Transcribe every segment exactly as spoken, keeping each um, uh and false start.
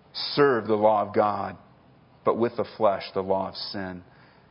serve the law of God, but with the flesh, the law of sin.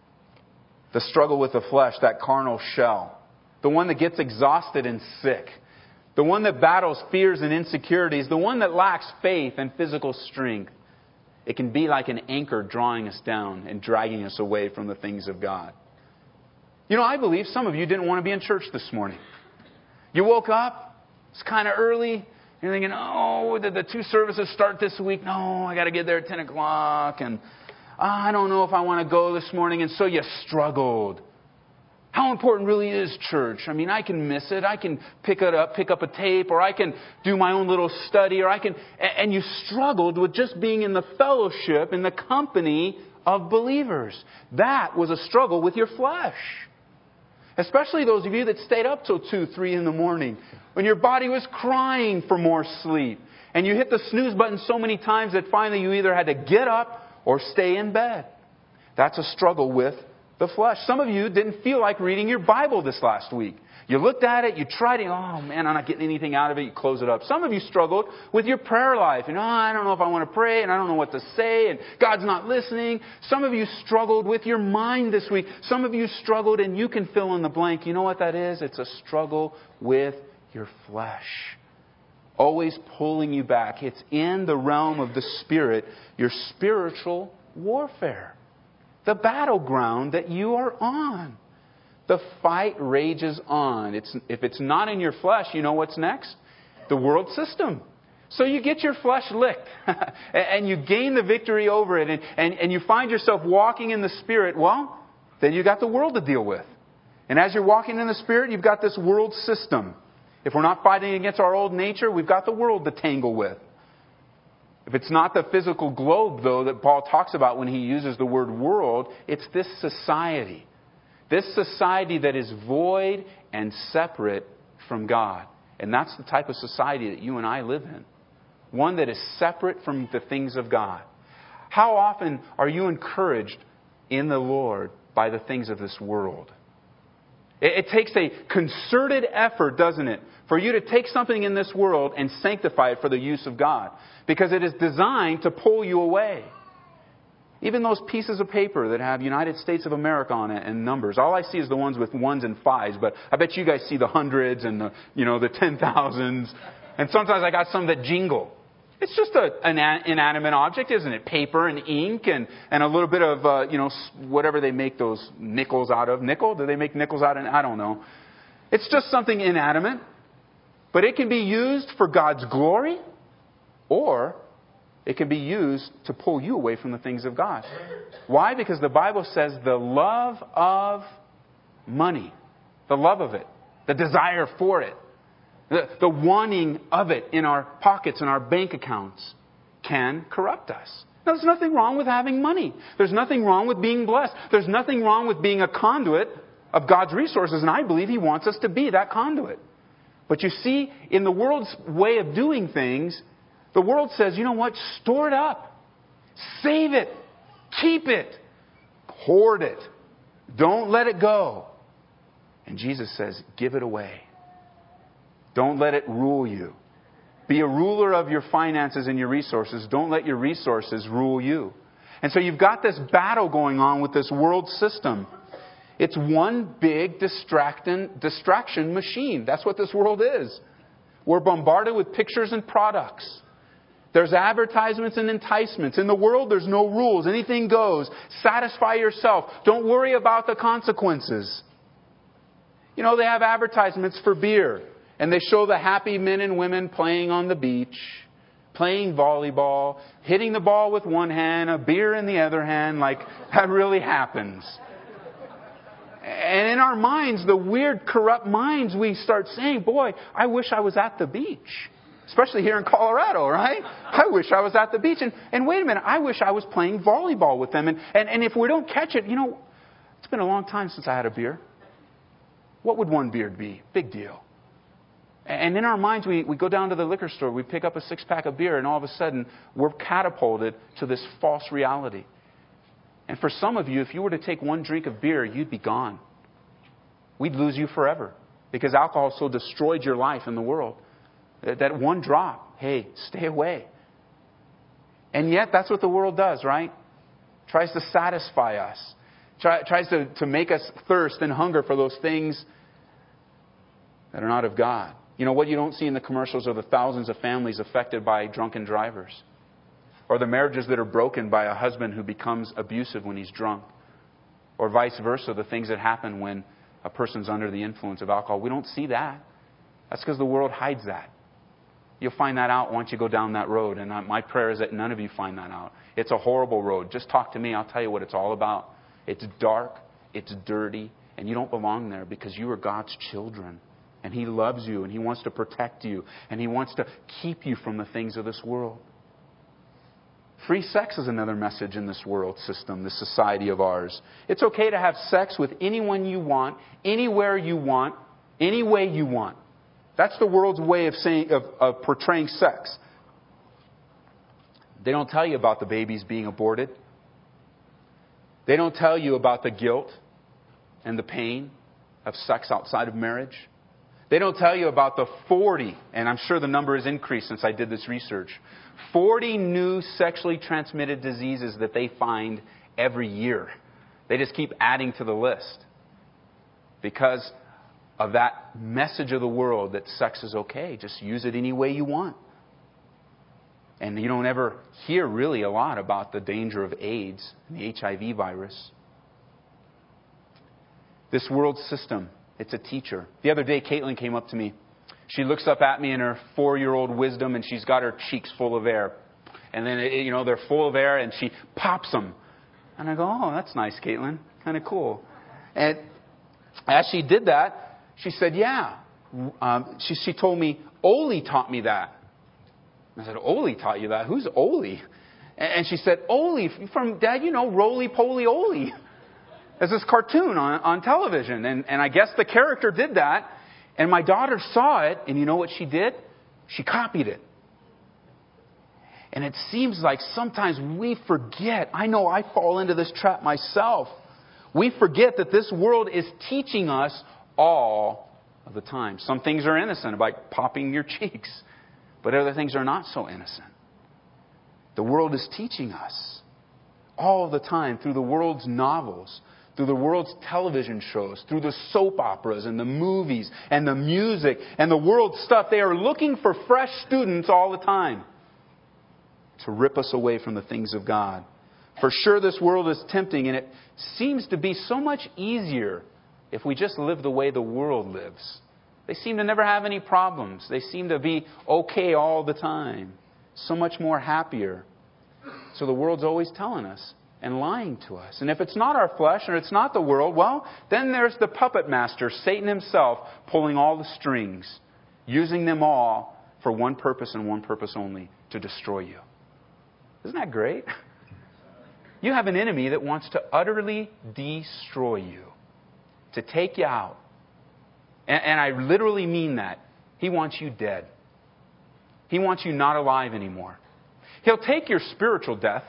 The struggle with the flesh, that carnal shell, the one that gets exhausted and sick, the one that battles fears and insecurities, the one that lacks faith and physical strength. It can be like an anchor drawing us down and dragging us away from the things of God. You know, I believe some of you didn't want to be in church this morning. You woke up, it's kind of early, you're thinking, oh, did the two services start this week? No, I got to get there at ten o'clock, and oh, I don't know if I want to go this morning, and so you struggled. How important really is church? I mean, I can miss it. I can pick it up, pick up a tape, or I can do my own little study, or I can... And you struggled with just being in the fellowship, in the company of believers. That was a struggle with your flesh. Especially those of you that stayed up till two, three in the morning, when your body was crying for more sleep. And you hit the snooze button so many times that finally you either had to get up or stay in bed. That's a struggle with the flesh. Some of you didn't feel like reading your Bible this last week. You looked at it, you tried it, oh man, I'm not getting anything out of it, you close it up. Some of you struggled with your prayer life. You know, I don't know if I want to pray, and I don't know what to say, and God's not listening. Some of you struggled with your mind this week. Some of you struggled, and you can fill in the blank. You know what that is? It's a struggle with your flesh. Always pulling you back. It's in the realm of the Spirit, your spiritual warfare. The battleground that you are on. The fight rages on. It's, if it's not in your flesh, you know what's next? The world system. So you get your flesh licked and you gain the victory over it, and, and, and you find yourself walking in the Spirit. Well, then you got the world to deal with. And as you're walking in the Spirit, you've got this world system. If we're not fighting against our old nature, we've got the world to tangle with. If it's not the physical globe, though, that Paul talks about when he uses the word world, it's this society. This society that is void and separate from God. And that's the type of society that you and I live in. One that is separate from the things of God. How often are you encouraged in the Lord by the things of this world? It, it takes a concerted effort, doesn't it, for you to take something in this world and sanctify it for the use of God. Because it is designed to pull you away. Even those pieces of paper that have United States of America on it and numbers. All I see is the ones with ones and fives. But I bet you guys see the hundreds and the, you know, the ten thousands. And sometimes I got some that jingle. It's just a, an inanimate object, isn't it? Paper and ink and, and a little bit of, uh, you know, whatever they make those nickels out of. Nickel? Do they make nickels out of? I don't know. It's just something inanimate. But it can be used for God's glory, or it can be used to pull you away from the things of God. Why? Because the Bible says the love of money, the love of it, the desire for it, the, the wanting of it in our pockets and our bank accounts can corrupt us. Now, there's nothing wrong with having money. There's nothing wrong with being blessed. There's nothing wrong with being a conduit of God's resources, and I believe He wants us to be that conduit. But you see, in the world's way of doing things, the world says, you know what? Store it up. Save it. Keep it. Hoard it. Don't let it go. And Jesus says, give it away. Don't let it rule you. Be a ruler of your finances and your resources. Don't let your resources rule you. And so you've got this battle going on with this world system. It's one big distracting, distraction machine. That's what this world is. We're bombarded with pictures and products. There's advertisements and enticements. In the world, there's no rules. Anything goes. Satisfy yourself. Don't worry about the consequences. You know, they have advertisements for beer. And they show the happy men and women playing on the beach, playing volleyball, hitting the ball with one hand, a beer in the other hand, like that really happens. And in our minds, the weird, corrupt minds, we start saying, boy, I wish I was at the beach. Especially here in Colorado, right? I wish I was at the beach. And, and wait a minute, I wish I was playing volleyball with them. And, and, and if we don't catch it, you know, it's been a long time since I had a beer. What would one beer be? Big deal. And in our minds, we, we go down to the liquor store, we pick up a six-pack of beer, and all of a sudden, we're catapulted to this false reality. And for some of you, if you were to take one drink of beer, you'd be gone. We'd lose you forever. Because alcohol so destroyed your life in the world. That one drop, hey, stay away. And yet, that's what the world does, right? Tries to satisfy us. Try, tries to, to make us thirst and hunger for those things that are not of God. You know, what you don't see in the commercials are the thousands of families affected by drunken drivers. Or the marriages that are broken by a husband who becomes abusive when he's drunk. Or vice versa, the things that happen when a person's under the influence of alcohol. We don't see that. That's because the world hides that. You'll find that out once you go down that road. And my prayer is that none of you find that out. It's a horrible road. Just talk to me. I'll tell you what it's all about. It's dark. It's dirty. And you don't belong there because you are God's children. And He loves you. And He wants to protect you. And He wants to keep you from the things of this world. Free sex is another message in this world system, this society of ours. It's okay to have sex with anyone you want, anywhere you want, any way you want. That's the world's way of saying of, of portraying sex. They don't tell you about the babies being aborted. They don't tell you about the guilt and the pain of sex outside of marriage. They don't tell you about the forty, and I'm sure the number has increased since I did this research, forty new sexually transmitted diseases that they find every year. They just keep adding to the list because of that message of the world that sex is okay. Just use it any way you want. And you don't ever hear really a lot about the danger of AIDS and the H I V virus. This world system, it's a teacher. The other day, Caitlin came up to me. She looks up at me in her four-year-old wisdom, and she's got her cheeks full of air. And then, you know, they're full of air, and she pops them. And I go, oh, that's nice, Caitlin. Kind of cool. And as she did that, she said, yeah. Um, she, she told me, Oli taught me that. I said, Oli taught you that? Who's Oli? And, and she said, Oli, from Dad, you know, Roly Poly Oli. There's this cartoon on, on television. And, and I guess the character did that. And my daughter saw it. And you know what she did? She copied it. And it seems like sometimes we forget. I know I fall into this trap myself. We forget that this world is teaching us all of the time. Some things are innocent, like popping your cheeks. But other things are not so innocent. The world is teaching us all the time through the world's novels, through the world's television shows, through the soap operas and the movies and the music and the world stuff. They are looking for fresh students all the time to rip us away from the things of God. For sure, this world is tempting, and it seems to be so much easier if we just live the way the world lives. They seem to never have any problems. They seem to be okay all the time. So much more happier. So the world's always telling us and lying to us. And if it's not our flesh or it's not the world, well, then there's the puppet master, Satan himself, pulling all the strings, using them all for one purpose and one purpose only, to destroy you. Isn't that great? You have an enemy that wants to utterly destroy you, to take you out. And, and I literally mean that. He wants you dead. He wants you not alive anymore. He'll take your spiritual death,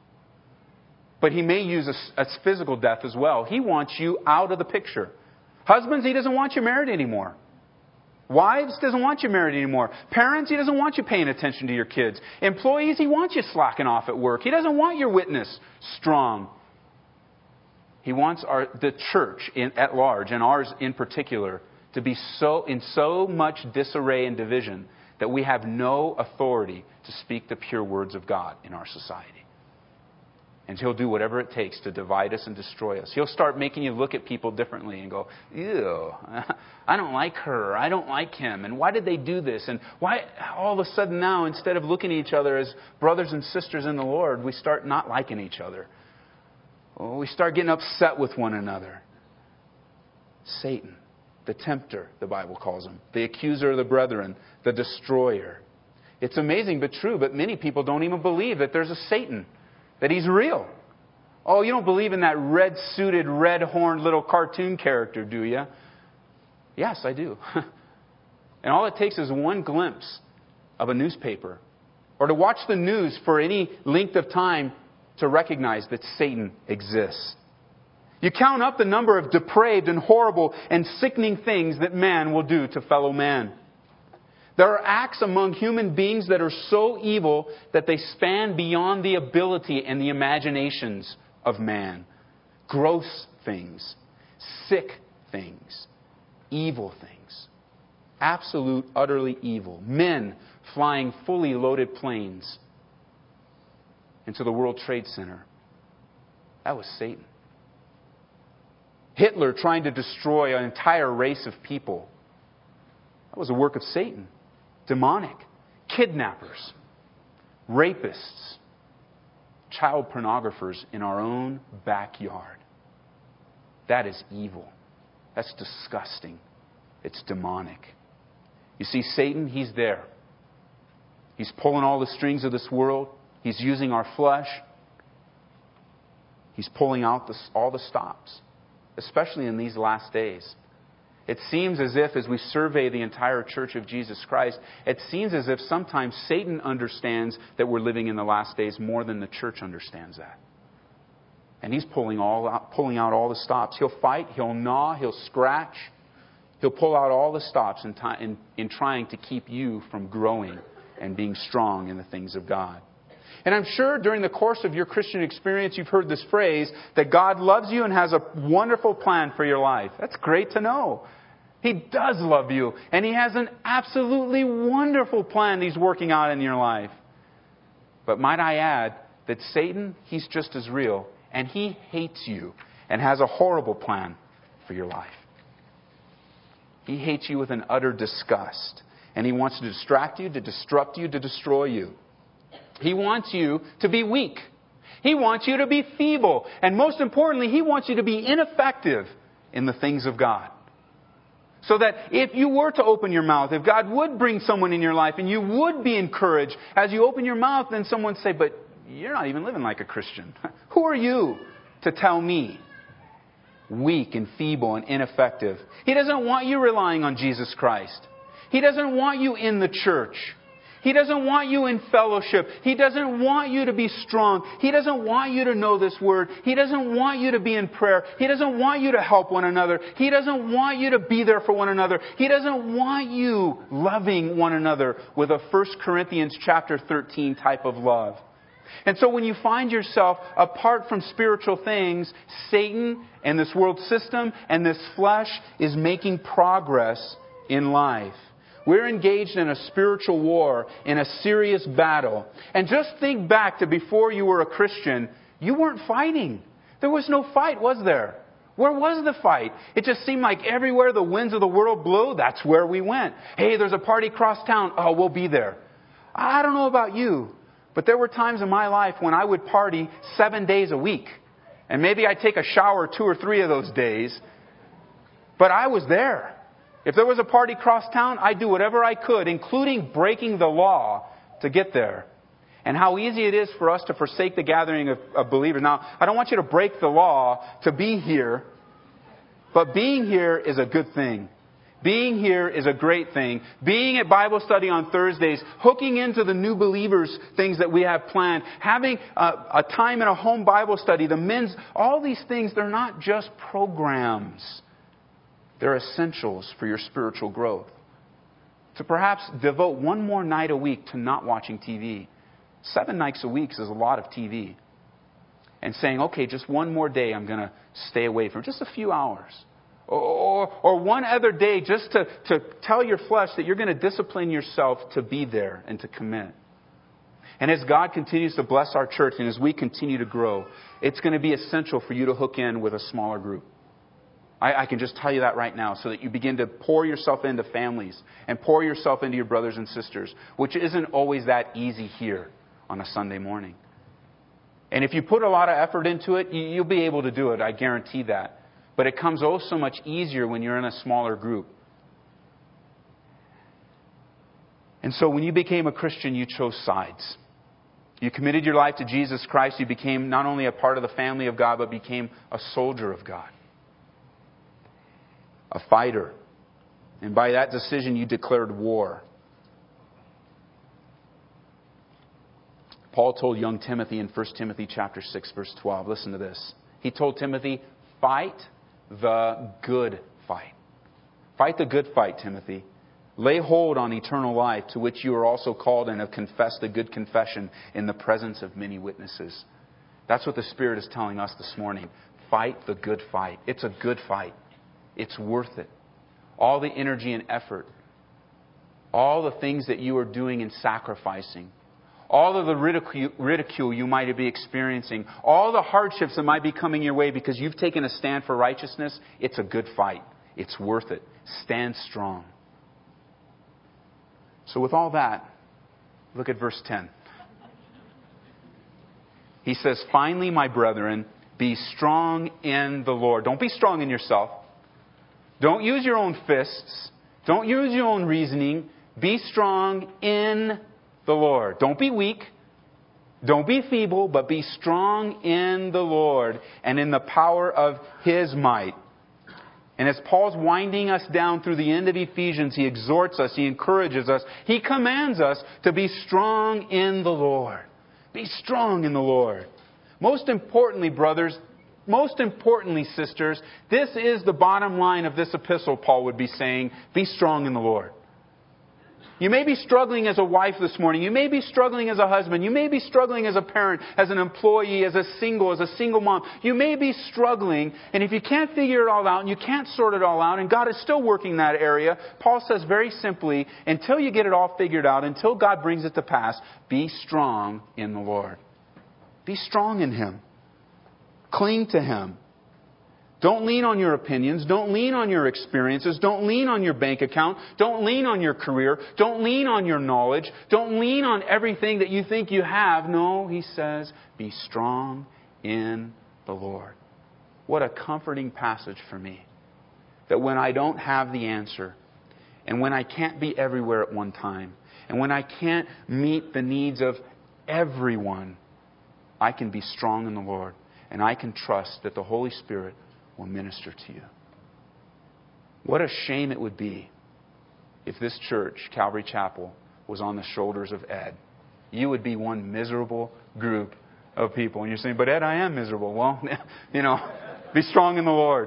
but he may use a, a physical death as well. He wants you out of the picture. Husbands, he doesn't want you married anymore. Wives, doesn't want you married anymore. Parents, he doesn't want you paying attention to your kids. Employees, he wants you slacking off at work. He doesn't want your witness strong. He wants our, the church in, at large, and ours in particular, to be so in so much disarray and division that we have no authority to speak the pure words of God in our society. And he'll do whatever it takes to divide us and destroy us. He'll start making you look at people differently and go, ew, I don't like her. I don't like him. And why did they do this? And why all of a sudden now, instead of looking at each other as brothers and sisters in the Lord, we start not liking each other. Oh, we start getting upset with one another. Satan, the tempter, the Bible calls him. The accuser of the brethren, the destroyer. It's amazing but true, but many people don't even believe that there's a Satan. That he's real. Oh, you don't believe in that red-suited, red-horned little cartoon character, do you? Yes, I do. And all it takes is one glimpse of a newspaper or to watch the news for any length of time to recognize that Satan exists. You count up the number of depraved and horrible and sickening things that man will do to fellow man. There are acts among human beings that are so evil that they span beyond the ability and the imaginations of man. Gross things, sick things, evil things. Absolute, utterly evil. Men flying fully loaded planes into the World Trade Center. That was Satan. Hitler trying to destroy an entire race of people. That was a work of Satan. Demonic. Kidnappers. Rapists. Child pornographers in our own backyard. That is evil. That's disgusting. It's demonic. You see, Satan, he's there. He's pulling all the strings of this world. He's using our flesh. He's pulling out the, all the stops, especially in these last days. It seems as if, as we survey the entire Church of Jesus Christ, it seems as if sometimes Satan understands that we're living in the last days more than the church understands that. And he's pulling all out, pulling out all the stops. He'll fight, he'll gnaw, he'll scratch. He'll pull out all the stops in, time, in, in trying to keep you from growing and being strong in the things of God. And I'm sure during the course of your Christian experience, you've heard this phrase that God loves you and has a wonderful plan for your life. That's great to know. He does love you, and He has an absolutely wonderful plan He's working out in your life. But might I add that Satan, he's just as real, and he hates you and has a horrible plan for your life. He hates you with an utter disgust, and he wants to distract you, to disrupt you, to destroy you. He wants you to be weak. He wants you to be feeble. And most importantly, he wants you to be ineffective in the things of God. So that if you were to open your mouth, if God would bring someone in your life and you would be encouraged, as you open your mouth, then someone would say, but you're not even living like a Christian. Who are you to tell me? Weak and feeble and ineffective. He doesn't want you relying on Jesus Christ. He doesn't want you in the church. He doesn't want you in fellowship. He doesn't want you to be strong. He doesn't want you to know this word. He doesn't want you to be in prayer. He doesn't want you to help one another. He doesn't want you to be there for one another. He doesn't want you loving one another with a First Corinthians chapter thirteen type of love. And so when you find yourself apart from spiritual things, Satan and this world system and this flesh is making progress in life. We're engaged in a spiritual war, in a serious battle. And just think back to before you were a Christian, you weren't fighting. There was no fight, was there? Where was the fight? It just seemed like everywhere the winds of the world blew, that's where we went. Hey, there's a party across town. Oh, we'll be there. I don't know about you, but there were times in my life when I would party seven days a week. And maybe I'd take a shower two or three of those days. But I was there. If there was a party across town, I'd do whatever I could, including breaking the law, to get there. And how easy it is for us to forsake the gathering of, of believers. Now, I don't want you to break the law to be here, but being here is a good thing. Being here is a great thing. Being at Bible study on Thursdays, hooking into the new believers, things that we have planned, having a, a time in a home Bible study, the men's, all these things, they're not just programs. They're essentials for your spiritual growth. To perhaps devote one more night a week to not watching T V. Seven nights a week is a lot of T V. And saying, okay, just one more day I'm going to stay away from just a few hours. Or, or, or one other day just to, to tell your flesh that you're going to discipline yourself to be there and to commit. And as God continues to bless our church and as we continue to grow, it's going to be essential for you to hook in with a smaller group. I, I can just tell you that right now, so that you begin to pour yourself into families and pour yourself into your brothers and sisters, which isn't always that easy here on a Sunday morning. And if you put a lot of effort into it, you'll be able to do it. I guarantee that. But it comes oh so much easier when you're in a smaller group. And so when you became a Christian, you chose sides. You committed your life to Jesus Christ. You became not only a part of the family of God, but became a soldier of God. A fighter. And by that decision, you declared war. Paul told young Timothy in First Timothy chapter six, verse twelve. Listen to this. He told Timothy, fight the good fight. Fight the good fight, Timothy. Lay hold on eternal life, to which you are also called and have confessed a good confession in the presence of many witnesses. That's what the Spirit is telling us this morning. Fight the good fight. It's a good fight. It's worth it. All the energy and effort, all the things that you are doing and sacrificing, all of the ridicule, ridicule you might be experiencing, all the hardships that might be coming your way because you've taken a stand for righteousness, it's a good fight. It's worth it. Stand strong. So with all that, look at verse ten. He says, finally, my brethren, be strong in the Lord. Don't be strong in yourself. Don't use your own fists. Don't use your own reasoning. Be strong in the Lord. Don't be weak. Don't be feeble, but be strong in the Lord and in the power of His might. And as Paul's winding us down through the end of Ephesians, he exhorts us, he encourages us, he commands us to be strong in the Lord. Be strong in the Lord. Most importantly, brothers, most importantly, sisters, this is the bottom line of this epistle, Paul would be saying, be strong in the Lord. You may be struggling as a wife this morning. You may be struggling as a husband. You may be struggling as a parent, as an employee, as a single, as a single mom. You may be struggling, and if you can't figure it all out and you can't sort it all out, and God is still working that area, Paul says very simply, until you get it all figured out, until God brings it to pass, be strong in the Lord. Be strong in Him. Cling to Him. Don't lean on your opinions. Don't lean on your experiences. Don't lean on your bank account. Don't lean on your career. Don't lean on your knowledge. Don't lean on everything that you think you have. No, he says, be strong in the Lord. What a comforting passage for me. That when I don't have the answer, and when I can't be everywhere at one time, and when I can't meet the needs of everyone, I can be strong in the Lord. And I can trust that the Holy Spirit will minister to you. What a shame it would be if this church, Calvary Chapel, was on the shoulders of Ed. You would be one miserable group of people. And you're saying, but Ed, I am miserable. Well, you know, be strong in the Lord.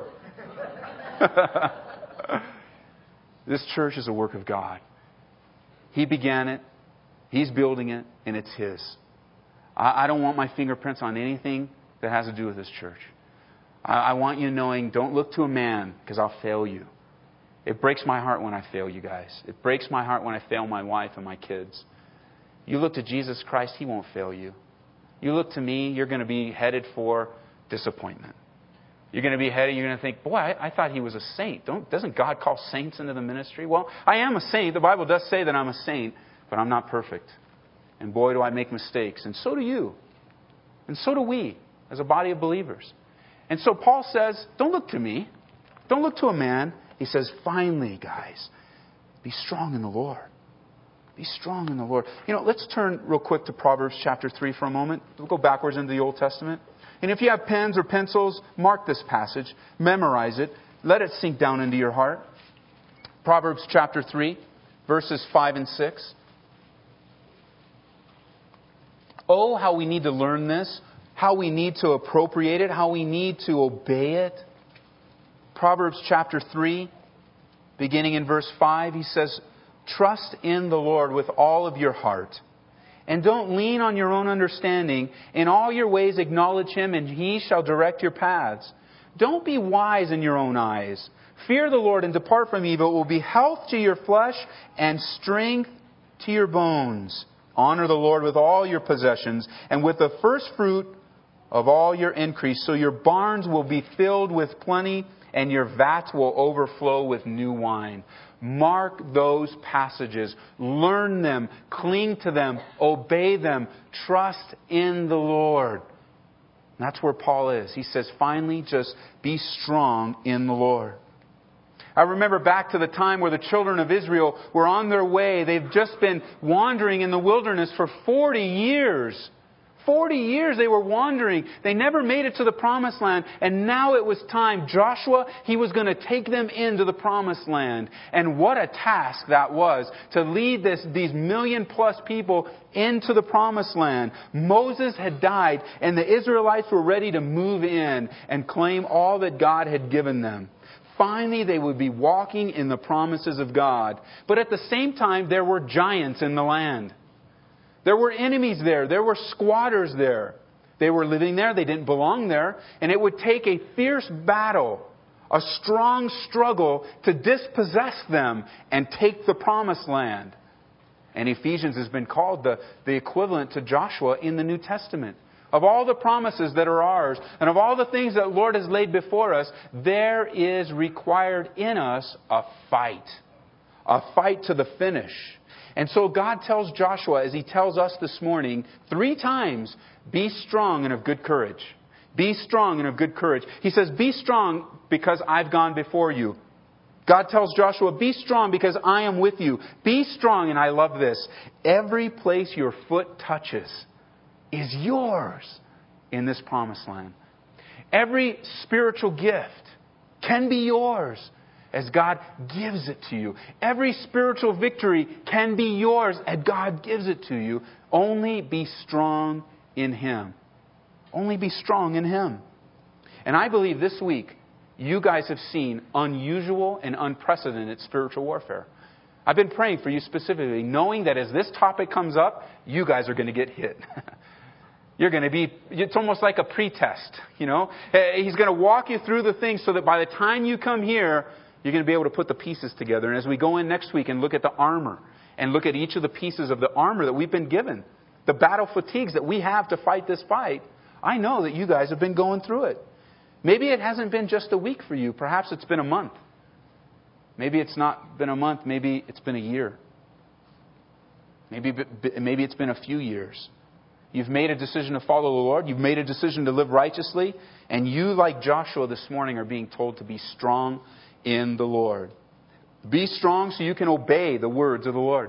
This church is a work of God. He began it. He's building it. And it's His. I, I don't want my fingerprints on anything that has to do with this church. I want you knowing, don't look to a man, because I'll fail you. It breaks my heart when I fail you guys. It breaks my heart when I fail my wife and my kids. You look to Jesus Christ, He won't fail you. You look to me, you're going to be headed for disappointment. You're going to be headed, you're going to think, boy, I, I thought he was a saint. Don't, doesn't God call saints into the ministry? Well, I am a saint. The Bible does say that I'm a saint, but I'm not perfect. And boy, do I make mistakes. And so do you. And so do we, as a body of believers. And so Paul says, don't look to me. Don't look to a man. He says, finally, guys, be strong in the Lord. Be strong in the Lord. You know, let's turn real quick to Proverbs chapter three for a moment. We'll go backwards into the Old Testament. And if you have pens or pencils, mark this passage. Memorize it. Let it sink down into your heart. Proverbs chapter three, verses five and six. Oh, how we need to learn this. How we need to appropriate it, how we need to obey it. Proverbs chapter three, beginning in verse five, he says, trust in the Lord with all of your heart. And don't lean on your own understanding. In all your ways acknowledge Him, and He shall direct your paths. Don't be wise in your own eyes. Fear the Lord and depart from evil. It will be health to your flesh and strength to your bones. Honor the Lord with all your possessions and with the first fruit of all your increase, so your barns will be filled with plenty and your vats will overflow with new wine. Mark those passages. Learn them. Cling to them. Obey them. Trust in the Lord. And that's where Paul is. He says, finally, just be strong in the Lord. I remember back to the time where the children of Israel were on their way. They've just been wandering in the wilderness for forty years. forty years they were wandering. They never made it to the promised land. And now it was time. Joshua, he was going to take them into the promised land. And what a task that was to lead this, these million plus people into the promised land. Moses had died and the Israelites were ready to move in and claim all that God had given them. Finally, they would be walking in the promises of God. But at the same time, there were giants in the land. There were enemies there. There were squatters there. They were living there. They didn't belong there. And it would take a fierce battle, a strong struggle to dispossess them and take the promised land. And Ephesians has been called the, the equivalent to Joshua in the New Testament. Of all the promises that are ours, and of all the things that the Lord has laid before us, there is required in us a fight. A fight to the finish. And so God tells Joshua, as He tells us this morning, three times, be strong and of good courage. Be strong and of good courage. He says, be strong because I've gone before you. God tells Joshua, be strong because I am with you. Be strong, and I love this. Every place your foot touches is yours in this promised land. Every spiritual gift can be yours as God gives it to you. Every spiritual victory can be yours as God gives it to you. Only be strong in Him. Only be strong in Him. And I believe this week, you guys have seen unusual and unprecedented spiritual warfare. I've been praying for you specifically, knowing that as this topic comes up, you guys are going to get hit. You're going to be, it's almost like a pretest, you know. He's going to walk you through the things so that by the time you come here, you're going to be able to put the pieces together. And as we go in next week and look at the armor and look at each of the pieces of the armor that we've been given, the battle fatigues that we have to fight this fight, I know that you guys have been going through it. Maybe it hasn't been just a week for you. Perhaps it's been a month. Maybe it's not been a month. Maybe it's been a year. Maybe, maybe it's been a few years. You've made a decision to follow the Lord. You've made a decision to live righteously. And you, like Joshua this morning, are being told to be strong in the Lord. Be strong so you can obey the words of the Lord.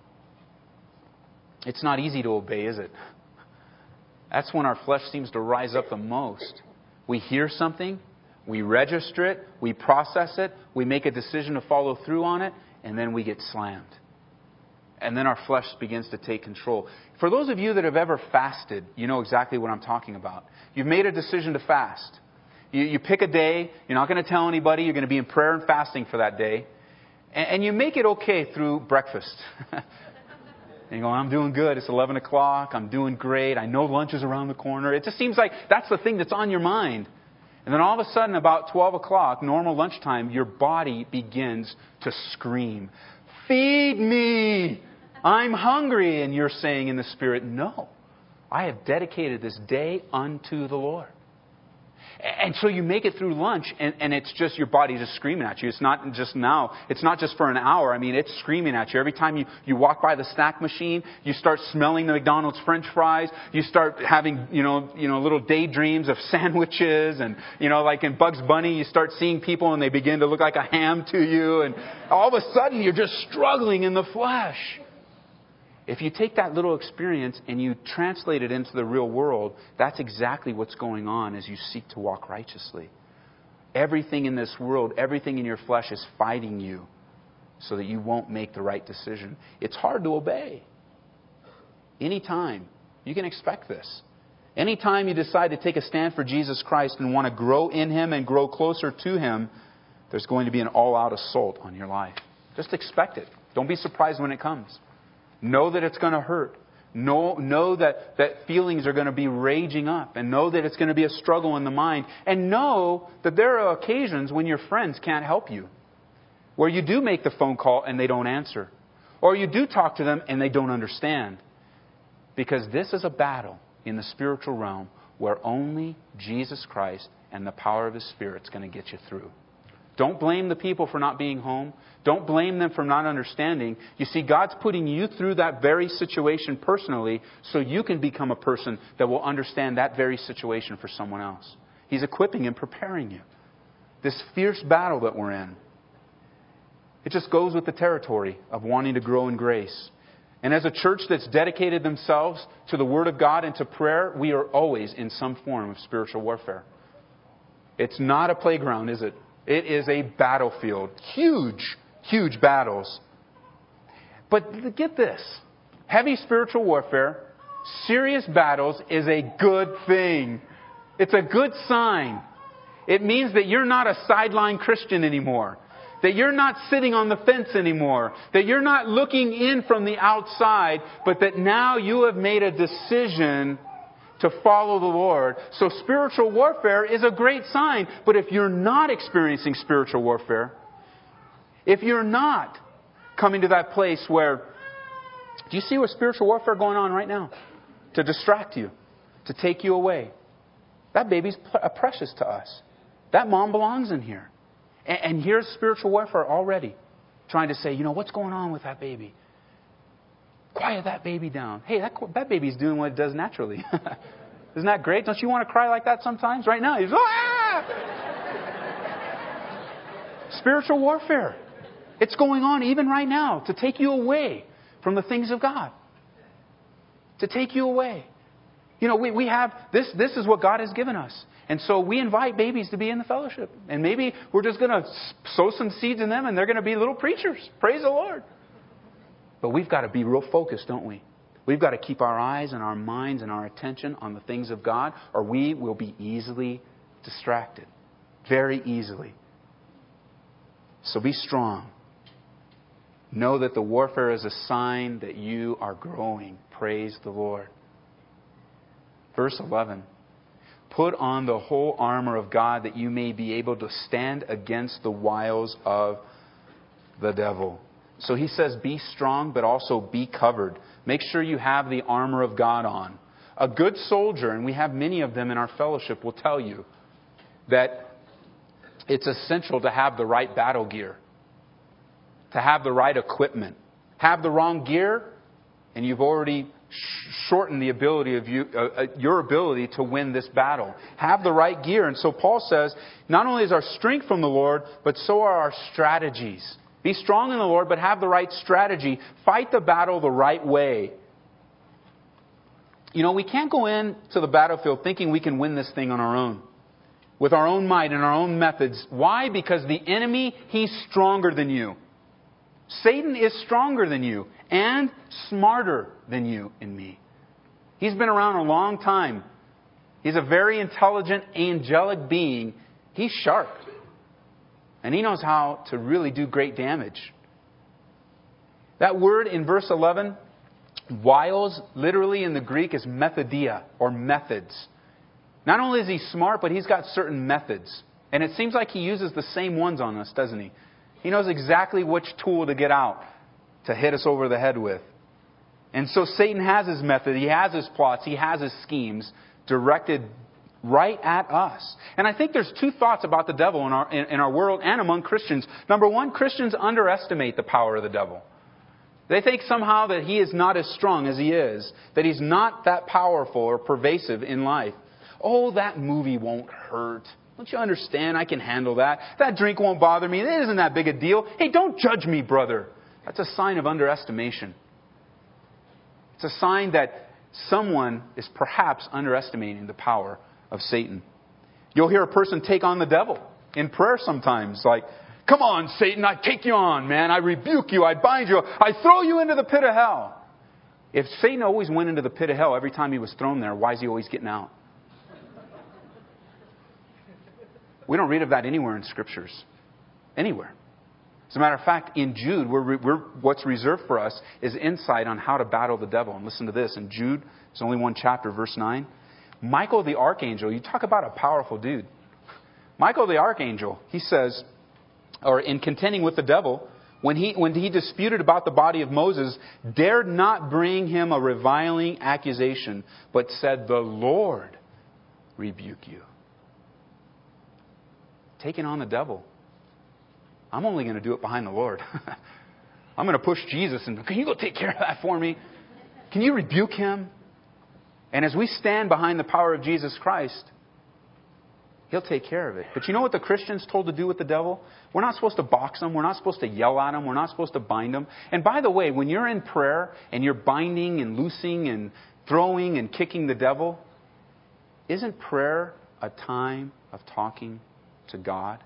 It's not easy to obey, is it? That's when our flesh seems to rise up the most. We hear something, we register it, we process it, we make a decision to follow through on it, and then we get slammed. And then our flesh begins to take control. For those of you that have ever fasted, you know exactly what I'm talking about. You've made a decision to fast. You, you pick a day, you're not going to tell anybody, you're going to be in prayer and fasting for that day. And, and you make it okay through breakfast. And you go, I'm doing good. It's eleven o'clock. I'm doing great. I know lunch is around the corner. It just seems like that's the thing that's on your mind. And then all of a sudden, about twelve o'clock, normal lunchtime, your body begins to scream, feed me. I'm hungry. And you're saying in the Spirit, no, I have dedicated this day unto the Lord. And so you make it through lunch, and, and it's just your body just screaming at you. It's not just now. It's not just for an hour. I mean, it's screaming at you. Every time you, you walk by the snack machine, you start smelling the McDonald's French fries. You start having, you know, you know, little daydreams of sandwiches. And, you know, like in Bugs Bunny, you start seeing people and they begin to look like a ham to you. And all of a sudden, you're just struggling in the flesh. If you take that little experience and you translate it into the real world, that's exactly what's going on as you seek to walk righteously. Everything in this world, everything in your flesh is fighting you so that you won't make the right decision. It's hard to obey. Anytime. You can expect this. Anytime you decide to take a stand for Jesus Christ and want to grow in Him and grow closer to Him, there's going to be an all-out assault on your life. Just expect it. Don't be surprised when it comes. Know that it's going to hurt. Know, know that, that feelings are going to be raging up. And know that it's going to be a struggle in the mind. And know that there are occasions when your friends can't help you. Where you do make the phone call and they don't answer. Or you do talk to them and they don't understand. Because this is a battle in the spiritual realm where only Jesus Christ and the power of His Spirit is going to get you through. Don't blame the people for not being home. Don't blame them for not understanding. You see, God's putting you through that very situation personally so you can become a person that will understand that very situation for someone else. He's equipping and preparing you. This fierce battle that we're in, it just goes with the territory of wanting to grow in grace. And as a church that's dedicated themselves to the Word of God and to prayer, we are always in some form of spiritual warfare. It's not a playground, is it? It is a battlefield. Huge, huge battles. But get this. Heavy spiritual warfare, serious battles is a good thing. It's a good sign. It means that you're not a sideline Christian anymore. That you're not sitting on the fence anymore. That you're not looking in from the outside, but that now you have made a decision to follow the Lord. So spiritual warfare is a great sign. But if you're not experiencing spiritual warfare, if you're not coming to that place where, do you see what spiritual warfare going on right now? To distract you, to take you away. That baby's precious to us. That mom belongs in here. And, and here's spiritual warfare already. Trying to say, you know, what's going on with that baby? Quiet that baby down. Hey, that, that baby's doing what it does naturally. Isn't that great? Don't you want to cry like that sometimes? Right now, he's, ah! Spiritual warfare. It's going on even right now to take you away from the things of God. To take you away. You know, we, we have, this This is what God has given us. And so we invite babies to be in the fellowship. And maybe we're just going to sow some seeds in them and they're going to be little preachers. Praise the Lord. But we've got to be real focused, don't we? We've got to keep our eyes and our minds and our attention on the things of God, or we will be easily distracted. Very easily. So be strong. Know that the warfare is a sign that you are growing. Praise the Lord. Verse eleven. Put on the whole armor of God that you may be able to stand against the wiles of the devil. So he says, be strong, but also be covered. Make sure you have the armor of God on. A good soldier, and we have many of them in our fellowship, will tell you that it's essential to have the right battle gear, to have the right equipment. Have the wrong gear, and you've already shortened the ability of you, uh, your ability to win this battle. Have the right gear. And so Paul says, not only is our strength from the Lord, but so are our strategies. Be strong in the Lord, but have the right strategy. Fight the battle the right way. You know, we can't go into the battlefield thinking we can win this thing on our own. With our own might and our own methods. Why? Because the enemy, he's stronger than you. Satan is stronger than you and smarter than you and me. He's been around a long time. He's a very intelligent, angelic being. He's sharp. And he knows how to really do great damage. That word in verse eleven, wiles, literally in the Greek is methodia, or methods. Not only is he smart, but he's got certain methods. And it seems like he uses the same ones on us, doesn't he? He knows exactly which tool to get out to hit us over the head with. And so Satan has his method, he has his plots, he has his schemes directed right at us. And I think there's two thoughts about the devil in our, in, in our world and among Christians. Number one, Christians underestimate the power of the devil. They think somehow that he is not as strong as he is, that he's not that powerful or pervasive in life. Oh, that movie won't hurt. Don't you understand? I can handle that. That drink won't bother me. It isn't that big a deal. Hey, don't judge me, brother. That's a sign of underestimation. It's a sign that someone is perhaps underestimating the power of Satan. You'll hear a person take on the devil in prayer sometimes. Like, come on, Satan, I take you on, man. I rebuke you. I bind you. I throw you into the pit of hell. If Satan always went into the pit of hell every time he was thrown there, why is he always getting out? We don't read of that anywhere in Scriptures. Anywhere. As a matter of fact, in Jude, we're, we're, what's reserved for us is insight on how to battle the devil. And listen to this. In Jude, it's only one chapter, verse nine. Michael the archangel, you talk about a powerful dude. Michael the archangel, he says, or in contending with the devil, when he, when he disputed about the body of Moses, dared not bring him a reviling accusation, but said, the Lord rebuke you. Taking on the devil. I'm only going to do it behind the Lord. I'm going to push Jesus and, can you go take care of that for me? Can you rebuke him? And as we stand behind the power of Jesus Christ, he'll take care of it. But you know what the Christian's told to do with the devil? We're not supposed to box him. We're not supposed to yell at him. We're not supposed to bind him. And by the way, when you're in prayer and you're binding and loosing and throwing and kicking the devil, isn't prayer a time of talking to God?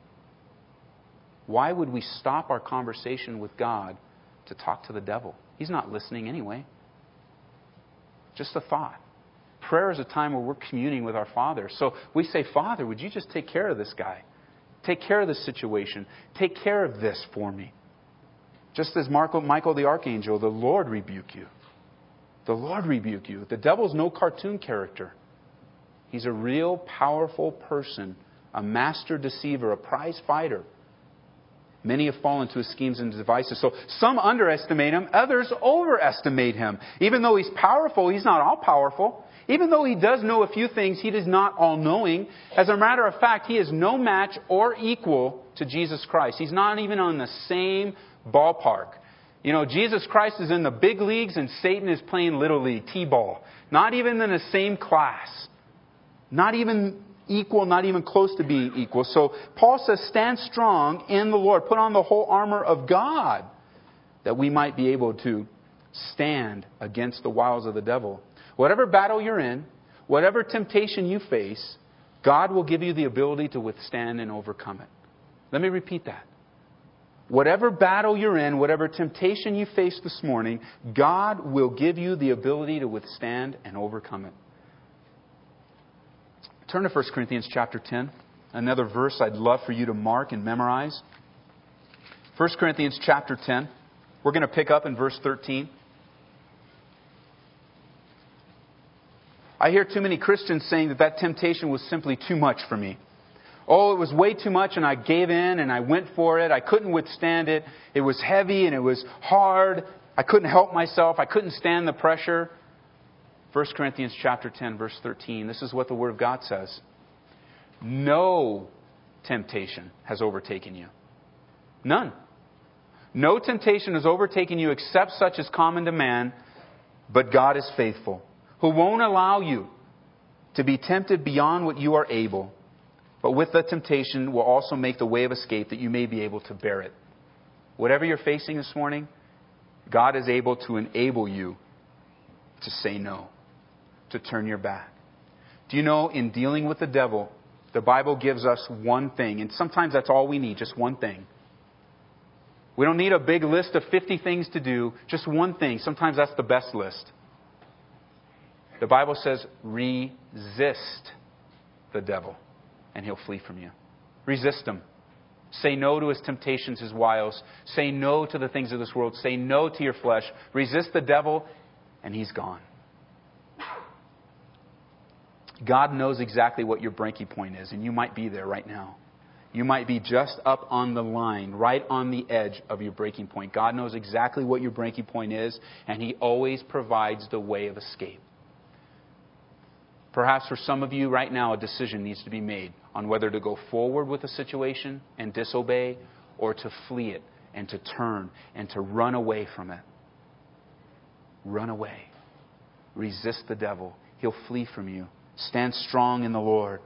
Why would we stop our conversation with God to talk to the devil? He's not listening anyway. Just a thought. Prayer is a time where we're communing with our Father. So we say, Father, would you just take care of this guy? Take care of this situation. Take care of this for me. Just as Michael, Michael the Archangel, the Lord rebuke you. The Lord rebuke you. The devil's no cartoon character. He's a real, powerful person, a master deceiver, a prize fighter. Many have fallen to his schemes and devices. So some underestimate him, others overestimate him. Even though he's powerful, he's not all powerful. Even though he does know a few things, he is not all-knowing. As a matter of fact, he is no match or equal to Jesus Christ. He's not even on the same ballpark. You know, Jesus Christ is in the big leagues and Satan is playing little league, T-ball. Not even in the same class. Not even equal, not even close to being equal. So Paul says, stand strong in the Lord. Put on the whole armor of God that we might be able to stand against the wiles of the devil. Whatever battle you're in, whatever temptation you face, God will give you the ability to withstand and overcome it. Let me repeat that. Whatever battle you're in, whatever temptation you face this morning, God will give you the ability to withstand and overcome it. Turn to First Corinthians chapter ten. Another verse I'd love for you to mark and memorize. First Corinthians chapter ten. We're going to pick up in verse thirteen. I hear too many Christians saying that that temptation was simply too much for me. Oh, it was way too much and I gave in and I went for it. I couldn't withstand it. It was heavy and it was hard. I couldn't help myself. I couldn't stand the pressure. First Corinthians chapter ten, verse thirteen. This is what the Word of God says. No temptation has overtaken you. None. No temptation has overtaken you except such as common to man, but God is faithful, who won't allow you to be tempted beyond what you are able, but with the temptation will also make the way of escape that you may be able to bear it. Whatever you're facing this morning, God is able to enable you to say no, to turn your back. Do you know, in dealing with the devil, the Bible gives us one thing, and sometimes that's all we need, just one thing. We don't need a big list of fifty things to do, just one thing. Sometimes that's the best list. The Bible says, resist the devil, and he'll flee from you. Resist him. Say no to his temptations, his wiles. Say no to the things of this world. Say no to your flesh. Resist the devil, and he's gone. God knows exactly what your breaking point is, and you might be there right now. You might be just up on the line, right on the edge of your breaking point. God knows exactly what your breaking point is, and He always provides the way of escape. Perhaps for some of you right now, a decision needs to be made on whether to go forward with a situation and disobey, or to flee it and to turn and to run away from it. Run away. Resist the devil. He'll flee from you. Stand strong in the Lord.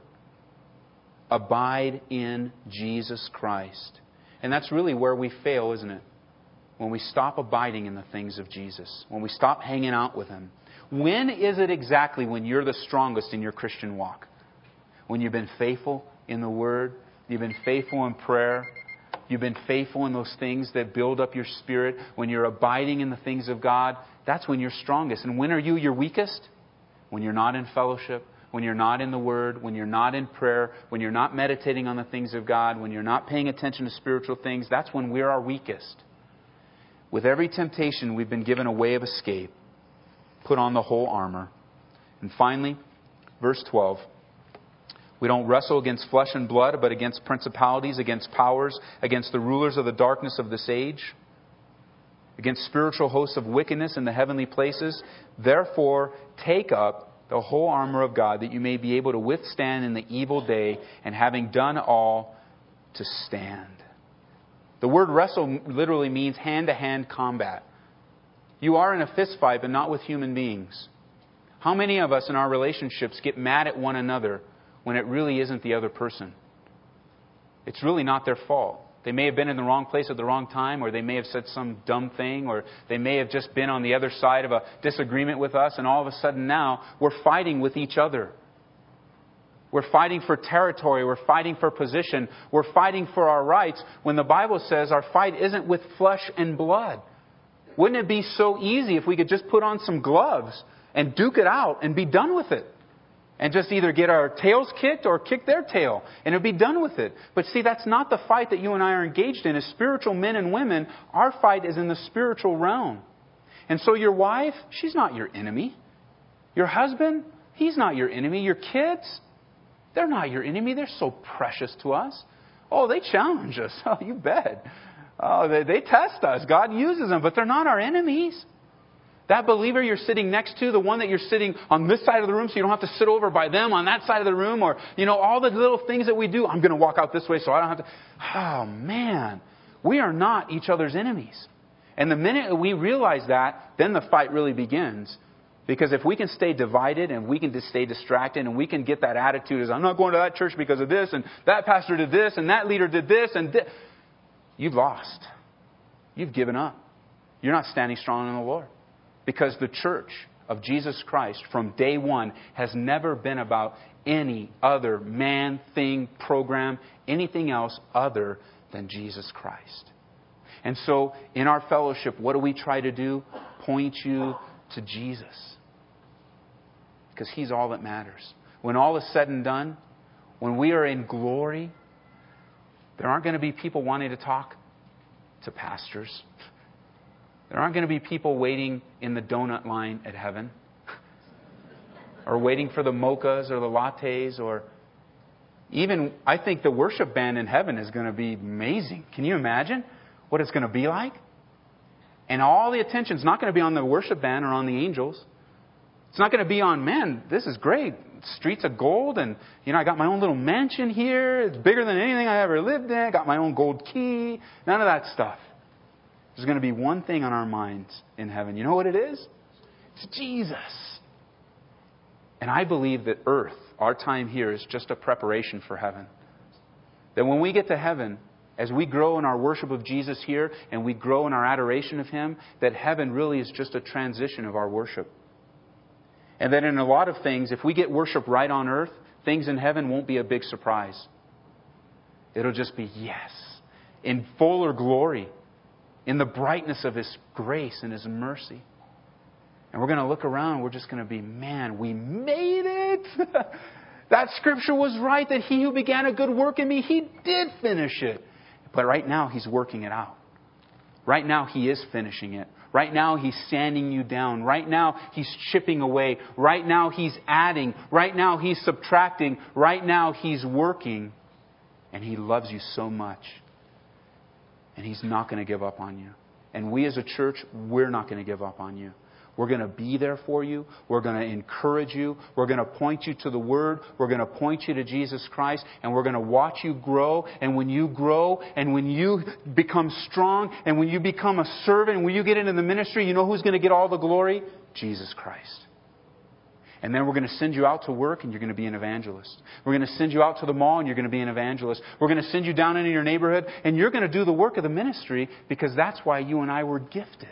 Abide in Jesus Christ. And that's really where we fail, isn't it? When we stop abiding in the things of Jesus. When we stop hanging out with Him. When is it exactly when you're the strongest in your Christian walk? When you've been faithful in the Word, you've been faithful in prayer, you've been faithful in those things that build up your spirit, when you're abiding in the things of God, that's when you're strongest. And when are you your weakest? When you're not in fellowship, when you're not in the Word, when you're not in prayer, when you're not meditating on the things of God, when you're not paying attention to spiritual things, that's when we're our weakest. With every temptation, we've been given a way of escape. Put on the whole armor. And finally, verse twelve. We don't wrestle against flesh and blood, but against principalities, against powers, against the rulers of the darkness of this age, against spiritual hosts of wickedness in the heavenly places. Therefore, take up the whole armor of God, that you may be able to withstand in the evil day, and having done all, to stand. The word wrestle literally means hand-to-hand combat. You are in a fist fight, but not with human beings. How many of us in our relationships get mad at one another when it really isn't the other person? It's really not their fault. They may have been in the wrong place at the wrong time, or they may have said some dumb thing, or they may have just been on the other side of a disagreement with us, and all of a sudden now we're fighting with each other. We're fighting for territory. We're fighting for position. We're fighting for our rights, when the Bible says our fight isn't with flesh and blood. Wouldn't it be so easy if we could just put on some gloves and duke it out and be done with it. And just either get our tails kicked or kick their tail. And it'll be done with it. But see, that's not the fight that you and I are engaged in. As spiritual men and women, our fight is in the spiritual realm. And so your wife, she's not your enemy. Your husband, he's not your enemy. Your kids, they're not your enemy. They're so precious to us. Oh, they challenge us. Oh, you bet. Oh, they, they test us. God uses them, but they're not our enemies. That believer you're sitting next to, the one that you're sitting on this side of the room so you don't have to sit over by them on that side of the room, or, you know, all the little things that we do. I'm going to walk out this way so I don't have to. Oh, man. We are not each other's enemies. And the minute we realize that, then the fight really begins. Because if we can stay divided and we can just stay distracted and we can get that attitude as, I'm not going to that church because of this, and that pastor did this, and that leader did this, and this, you've lost. You've given up. You're not standing strong in the Lord. Because the church of Jesus Christ from day one has never been about any other man, thing, program, anything else other than Jesus Christ. And so in our fellowship, what do we try to do? Point you to Jesus. Because He's all that matters. When all is said and done, when we are in glory, there aren't going to be people wanting to talk to pastors. There aren't going to be people waiting in the donut line at heaven, or waiting for the mochas or the lattes, or even, I think the worship band in heaven is going to be amazing. Can you imagine what it's going to be like? And all the attention's not going to be on the worship band or on the angels. It's not going to be on, man, this is great. Streets of gold, and, you know, I got my own little mansion here. It's bigger than anything I ever lived in. I got my own gold key. None of that stuff. There's going to be one thing on our minds in heaven. You know what it is? It's Jesus. And I believe that earth, our time here, is just a preparation for heaven. That when we get to heaven, as we grow in our worship of Jesus here and we grow in our adoration of Him, that heaven really is just a transition of our worship. And that in a lot of things, if we get worship right on earth, things in heaven won't be a big surprise. It'll just be yes, in fuller glory, in the brightness of His grace and His mercy. And we're going to look around and we're just going to be, man, we made it. That scripture was right, that He who began a good work in me, He did finish it. But right now He's working it out. Right now He is finishing it. Right now He's sanding you down. Right now He's chipping away. Right now He's adding. Right now He's subtracting. Right now He's working. And He loves you so much. And He's not going to give up on you. And we as a church, we're not going to give up on you. We're going to be there for you. We're going to encourage you. We're going to point you to the Word. We're going to point you to Jesus Christ. And we're going to watch you grow. And when you grow, and when you become strong, and when you become a servant, and when you get into the ministry, you know who's going to get all the glory? Jesus Christ. And then we're going to send you out to work and you're going to be an evangelist. We're going to send you out to the mall and you're going to be an evangelist. We're going to send you down into your neighborhood and you're going to do the work of the ministry, because that's why you and I were gifted.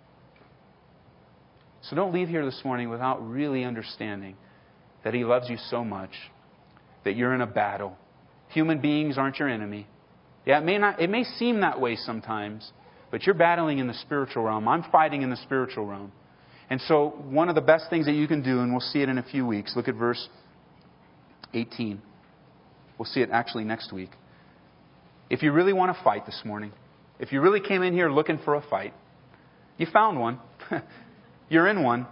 So don't leave here this morning without really understanding that He loves you so much, that you're in a battle. Human beings aren't your enemy. Yeah, it may not, it may seem that way sometimes, but you're battling in the spiritual realm. I'm fighting in the spiritual realm. And so one of the best things that you can do, and we'll see it in a few weeks, look at verse eighteen. We'll see it actually next week. If you really want to fight this morning, if you really came in here looking for a fight, you found one. You're in one.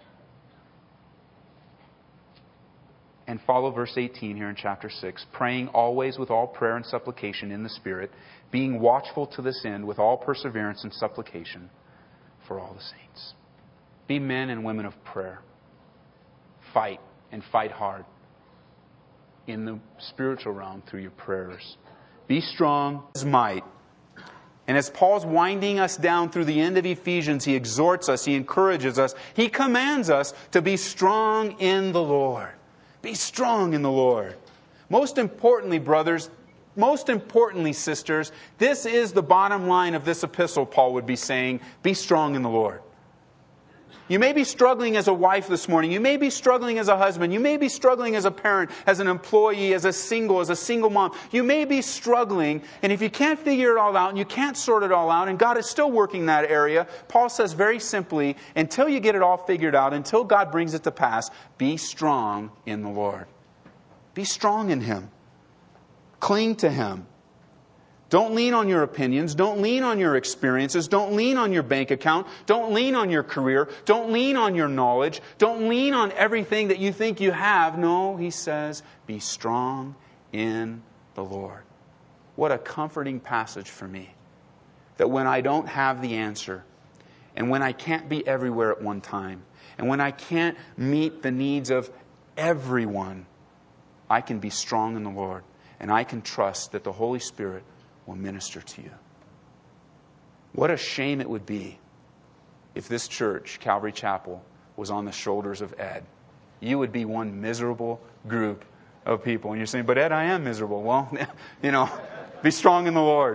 And follow verse eighteen here in chapter six. Praying always with all prayer and supplication in the Spirit, being watchful to this end with all perseverance and supplication for all the saints. Be men and women of prayer. Fight, and fight hard in the spiritual realm through your prayers. Be strong as might. And as Paul's winding us down through the end of Ephesians, he exhorts us, he encourages us, he commands us to be strong in the Lord. Be strong in the Lord. Most importantly, brothers, most importantly, sisters, this is the bottom line of this epistle, Paul would be saying, be strong in the Lord. You may be struggling as a wife this morning. You may be struggling as a husband. You may be struggling as a parent, as an employee, as a single, as a single mom. You may be struggling, and if you can't figure it all out and you can't sort it all out, and God is still working that area, Paul says very simply, until you get it all figured out, until God brings it to pass, be strong in the Lord. Be strong in Him. Cling to Him. Don't lean on your opinions. Don't lean on your experiences. Don't lean on your bank account. Don't lean on your career. Don't lean on your knowledge. Don't lean on everything that you think you have. No, he says, be strong in the Lord. What a comforting passage for me. That when I don't have the answer, and when I can't be everywhere at one time, and when I can't meet the needs of everyone, I can be strong in the Lord. And I can trust that the Holy Spirit will minister to you. What a shame it would be if this church, Calvary Chapel, was on the shoulders of Ed. You would be one miserable group of people. And you're saying, but Ed, I am miserable. Well, you know, be strong in the Lord.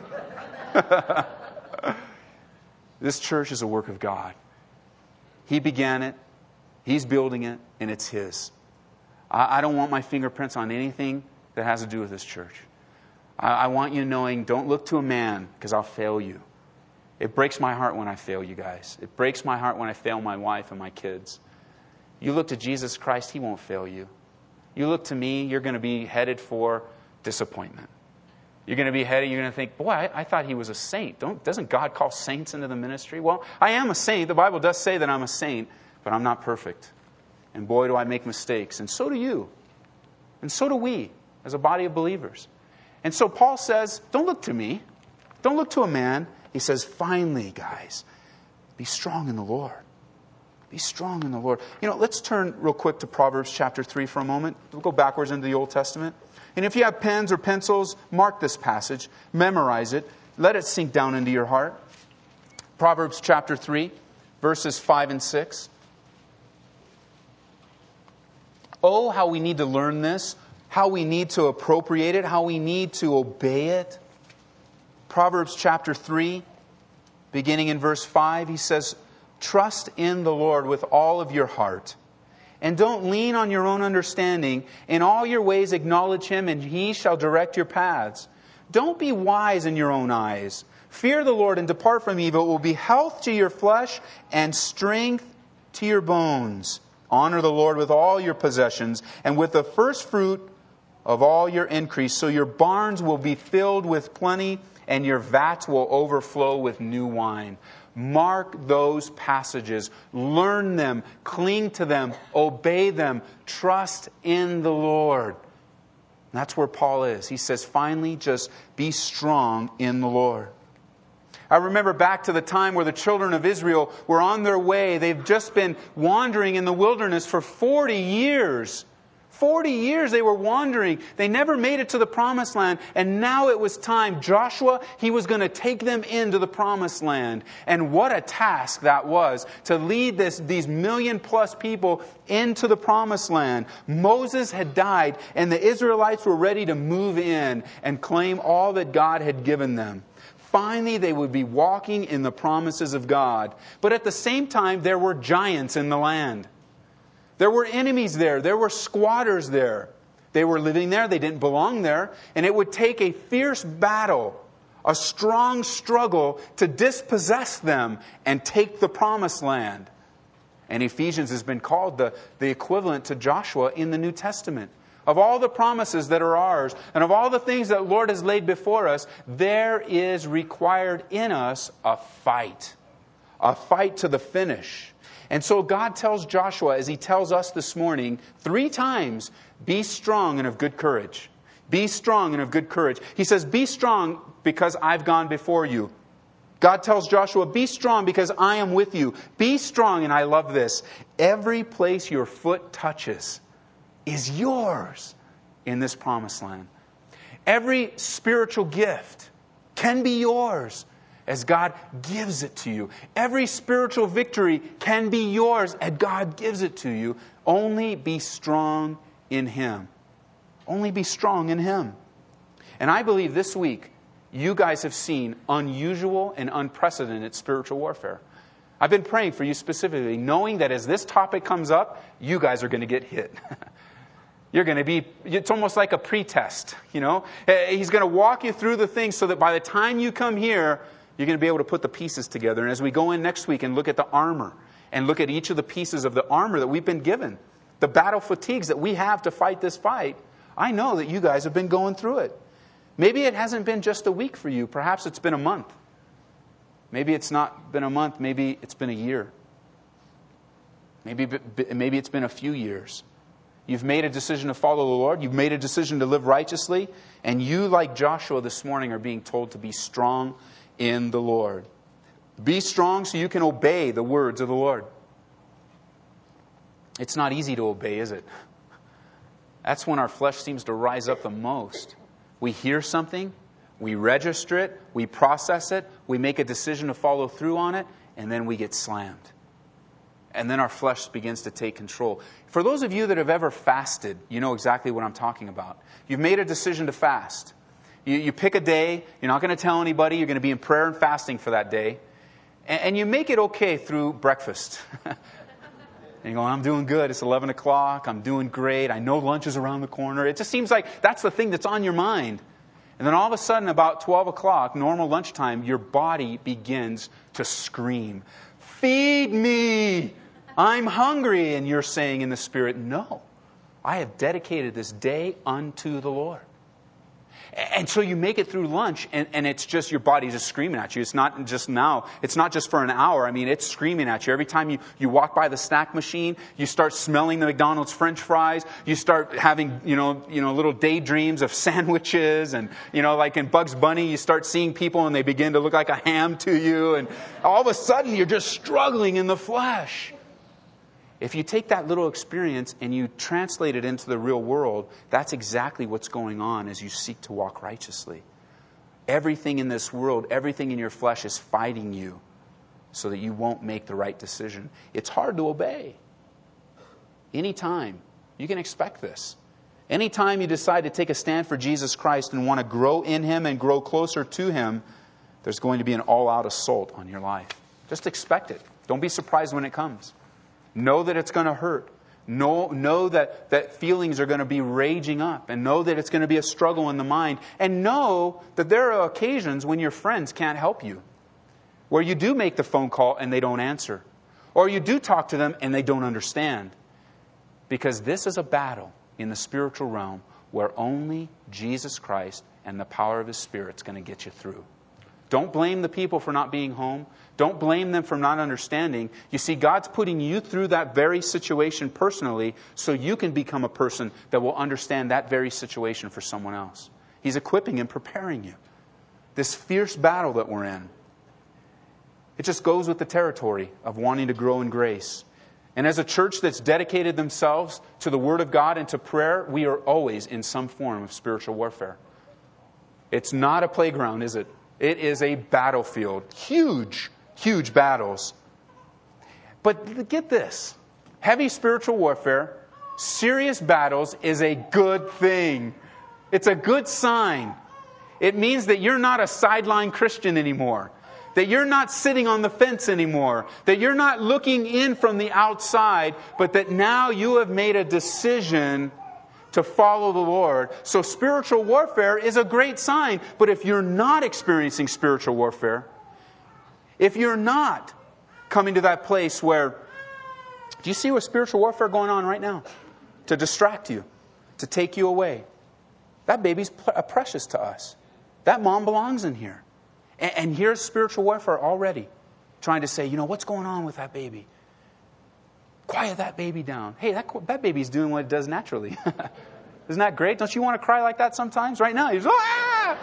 This church is a work of God. He began it. He's building it. And it's His. I, I don't want my fingerprints on anything that has to do with this church. I want you knowing, don't look to a man, because I'll fail you. It breaks my heart when I fail you guys. It breaks my heart when I fail my wife and my kids. You look to Jesus Christ, He won't fail you. You look to me, you're going to be headed for disappointment. You're going to be headed, you're going to think, boy, I, I thought he was a saint. Don't, doesn't God call saints into the ministry? Well, I am a saint. The Bible does say that I'm a saint, but I'm not perfect. And boy, do I make mistakes. And so do you. And so do we, as a body of believers. And so Paul says, don't look to me. Don't look to a man. He says, finally, guys, be strong in the Lord. Be strong in the Lord. You know, let's turn real quick to Proverbs chapter three for a moment. We'll go backwards into the Old Testament. And if you have pens or pencils, mark this passage. Memorize it. Let it sink down into your heart. Proverbs chapter three, verses five and six. Oh, how we need to learn this. How we need to appropriate it, how we need to obey it. Proverbs chapter three, beginning in verse five, he says, trust in the Lord with all of your heart. And don't lean on your own understanding. In all your ways acknowledge Him, and He shall direct your paths. Don't be wise in your own eyes. Fear the Lord and depart from evil. It will be health to your flesh and strength to your bones. Honor the Lord with all your possessions and with the first fruit of all your increase, so your barns will be filled with plenty and your vats will overflow with new wine. Mark those passages. Learn them. Cling to them. Obey them. Trust in the Lord. That's where Paul is. He says, finally, just be strong in the Lord. I remember back to the time where the children of Israel were on their way. They've just been wandering in the wilderness for forty years. forty years they were wandering. They never made it to the promised land. And now it was time. Joshua, he was going to take them into the promised land. And what a task that was to lead this, these million plus people into the promised land. Moses had died and the Israelites were ready to move in and claim all that God had given them. Finally, they would be walking in the promises of God. But at the same time, there were giants in the land. There were enemies there. There were squatters there. They were living there. They didn't belong there. And it would take a fierce battle, a strong struggle to dispossess them and take the promised land. And Ephesians has been called the, the equivalent to Joshua in the New Testament. Of all the promises that are ours, and of all the things that the Lord has laid before us, there is required in us a fight. A fight to the finish. And so God tells Joshua, as He tells us this morning, three times, be strong and of good courage. Be strong and of good courage. He says, be strong because I've gone before you. God tells Joshua, be strong because I am with you. Be strong, and I love this. Every place your foot touches is yours in this promised land. Every spiritual gift can be yours as God gives it to you. Every spiritual victory can be yours as God gives it to you. Only be strong in Him. Only be strong in Him. And I believe this week, you guys have seen unusual and unprecedented spiritual warfare. I've been praying for you specifically, knowing that as this topic comes up, you guys are going to get hit. You're going to be, it's almost like a pretest, you know. He's going to walk you through the things so that by the time you come here, you're going to be able to put the pieces together. And as we go in next week and look at the armor and look at each of the pieces of the armor that we've been given, the battle fatigues that we have to fight this fight, I know that you guys have been going through it. Maybe it hasn't been just a week for you. Perhaps it's been a month. Maybe it's not been a month. Maybe it's been a year. Maybe, maybe it's been a few years. You've made a decision to follow the Lord. You've made a decision to live righteously. And you, like Joshua this morning, are being told to be strong in the Lord. Be strong so you can obey the words of the Lord. It's not easy to obey, is it? That's when our flesh seems to rise up the most. We hear something, we register it, we process it, we make a decision to follow through on it, and then we get slammed. And then our flesh begins to take control. For those of you that have ever fasted, you know exactly what I'm talking about. You've made a decision to fast. You, you pick a day, you're not going to tell anybody, you're going to be in prayer and fasting for that day. And, and you make it okay through breakfast. And you're going, I'm doing good. It's eleven o'clock. I'm doing great. I know lunch is around the corner. It just seems like that's the thing that's on your mind. And then all of a sudden, about twelve o'clock, normal lunchtime, your body begins to scream, feed me. I'm hungry. And you're saying in the Spirit, no, I have dedicated this day unto the Lord. And so you make it through lunch, and, and it's just your body just screaming at you. It's not just now. It's not just for an hour. I mean, it's screaming at you. Every time you, you walk by the snack machine, you start smelling the McDonald's French fries. You start having, you know, you know, little daydreams of sandwiches. And, you know, like in Bugs Bunny, you start seeing people and they begin to look like a ham to you. And all of a sudden, you're just struggling in the flesh. If you take that little experience and you translate it into the real world, that's exactly what's going on as you seek to walk righteously. Everything in this world, everything in your flesh is fighting you so that you won't make the right decision. It's hard to obey. Anytime. You can expect this. Anytime you decide to take a stand for Jesus Christ and want to grow in Him and grow closer to Him, there's going to be an all-out assault on your life. Just expect it. Don't be surprised when it comes. Know that it's going to hurt. Know, know that, that feelings are going to be raging up. And know that it's going to be a struggle in the mind. And know that there are occasions when your friends can't help you. Where you do make the phone call and they don't answer. Or you do talk to them and they don't understand. Because this is a battle in the spiritual realm where only Jesus Christ and the power of His Spirit is going to get you through. Don't blame the people for not being home. Don't blame them for not understanding. You see, God's putting you through that very situation personally so you can become a person that will understand that very situation for someone else. He's equipping and preparing you. This fierce battle that we're in, it just goes with the territory of wanting to grow in grace. And as a church that's dedicated themselves to the Word of God and to prayer, we are always in some form of spiritual warfare. It's not a playground, is it? It is a battlefield. Huge, huge battles. But get this. Heavy spiritual warfare, serious battles is a good thing. It's a good sign. It means that you're not a sideline Christian anymore. That you're not sitting on the fence anymore. That you're not looking in from the outside, but that now you have made a decision to follow the Lord. So spiritual warfare is a great sign. But if you're not experiencing spiritual warfare, if you're not coming to that place where, do you see what spiritual warfare going on right now? To distract you, to take you away. That baby's precious to us. That mom belongs in here. And, and here's spiritual warfare already trying to say, you know, what's going on with that baby? Quiet that baby down. Hey, that, that baby's doing what it does naturally. Isn't that great? Don't you want to cry like that sometimes? Right now, you're just, ah!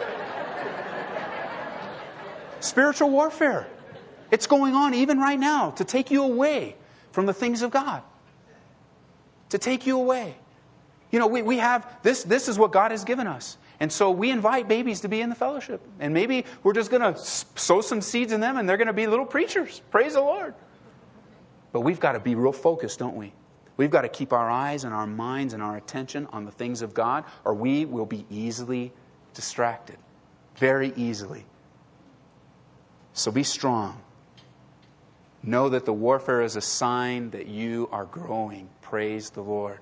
Spiritual warfare. It's going on even right now to take you away from the things of God. To take you away. You know, we, we have, this, this is what God has given us. And so we invite babies to be in the fellowship. And maybe we're just going to sow some seeds in them and they're going to be little preachers. Praise the Lord. But we've got to be real focused, don't we? We've got to keep our eyes and our minds and our attention on the things of God, or we will be easily distracted. Very easily. So be strong. Know that the warfare is a sign that you are growing. Praise the Lord.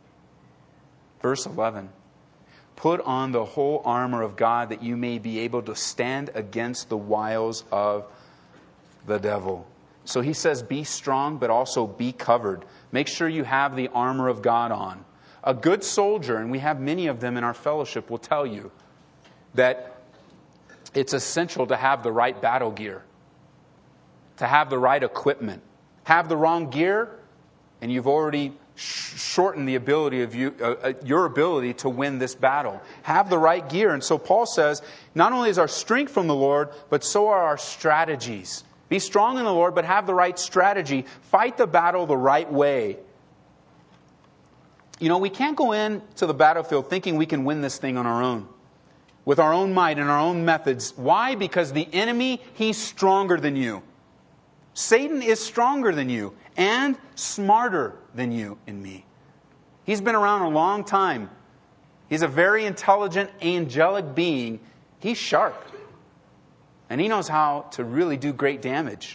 Verse eleven. Put on the whole armor of God that you may be able to stand against the wiles of the devil. So he says, be strong, but also be covered. Make sure you have the armor of God on. A good soldier, and we have many of them in our fellowship, will tell you that it's essential to have the right battle gear, to have the right equipment. Have the wrong gear, and you've already sh- shortened the ability of you, uh, your ability to win this battle. Have the right gear. And so Paul says, not only is our strength from the Lord, but so are our strategies. Be strong in the Lord, but have the right strategy. Fight the battle the right way. You know, we can't go into the battlefield thinking we can win this thing on our own, with our own might and our own methods. Why? Because the enemy, he's stronger than you. Satan is stronger than you and smarter than you and me. He's been around a long time. He's a very intelligent, angelic being. He's sharp. And he knows how to really do great damage.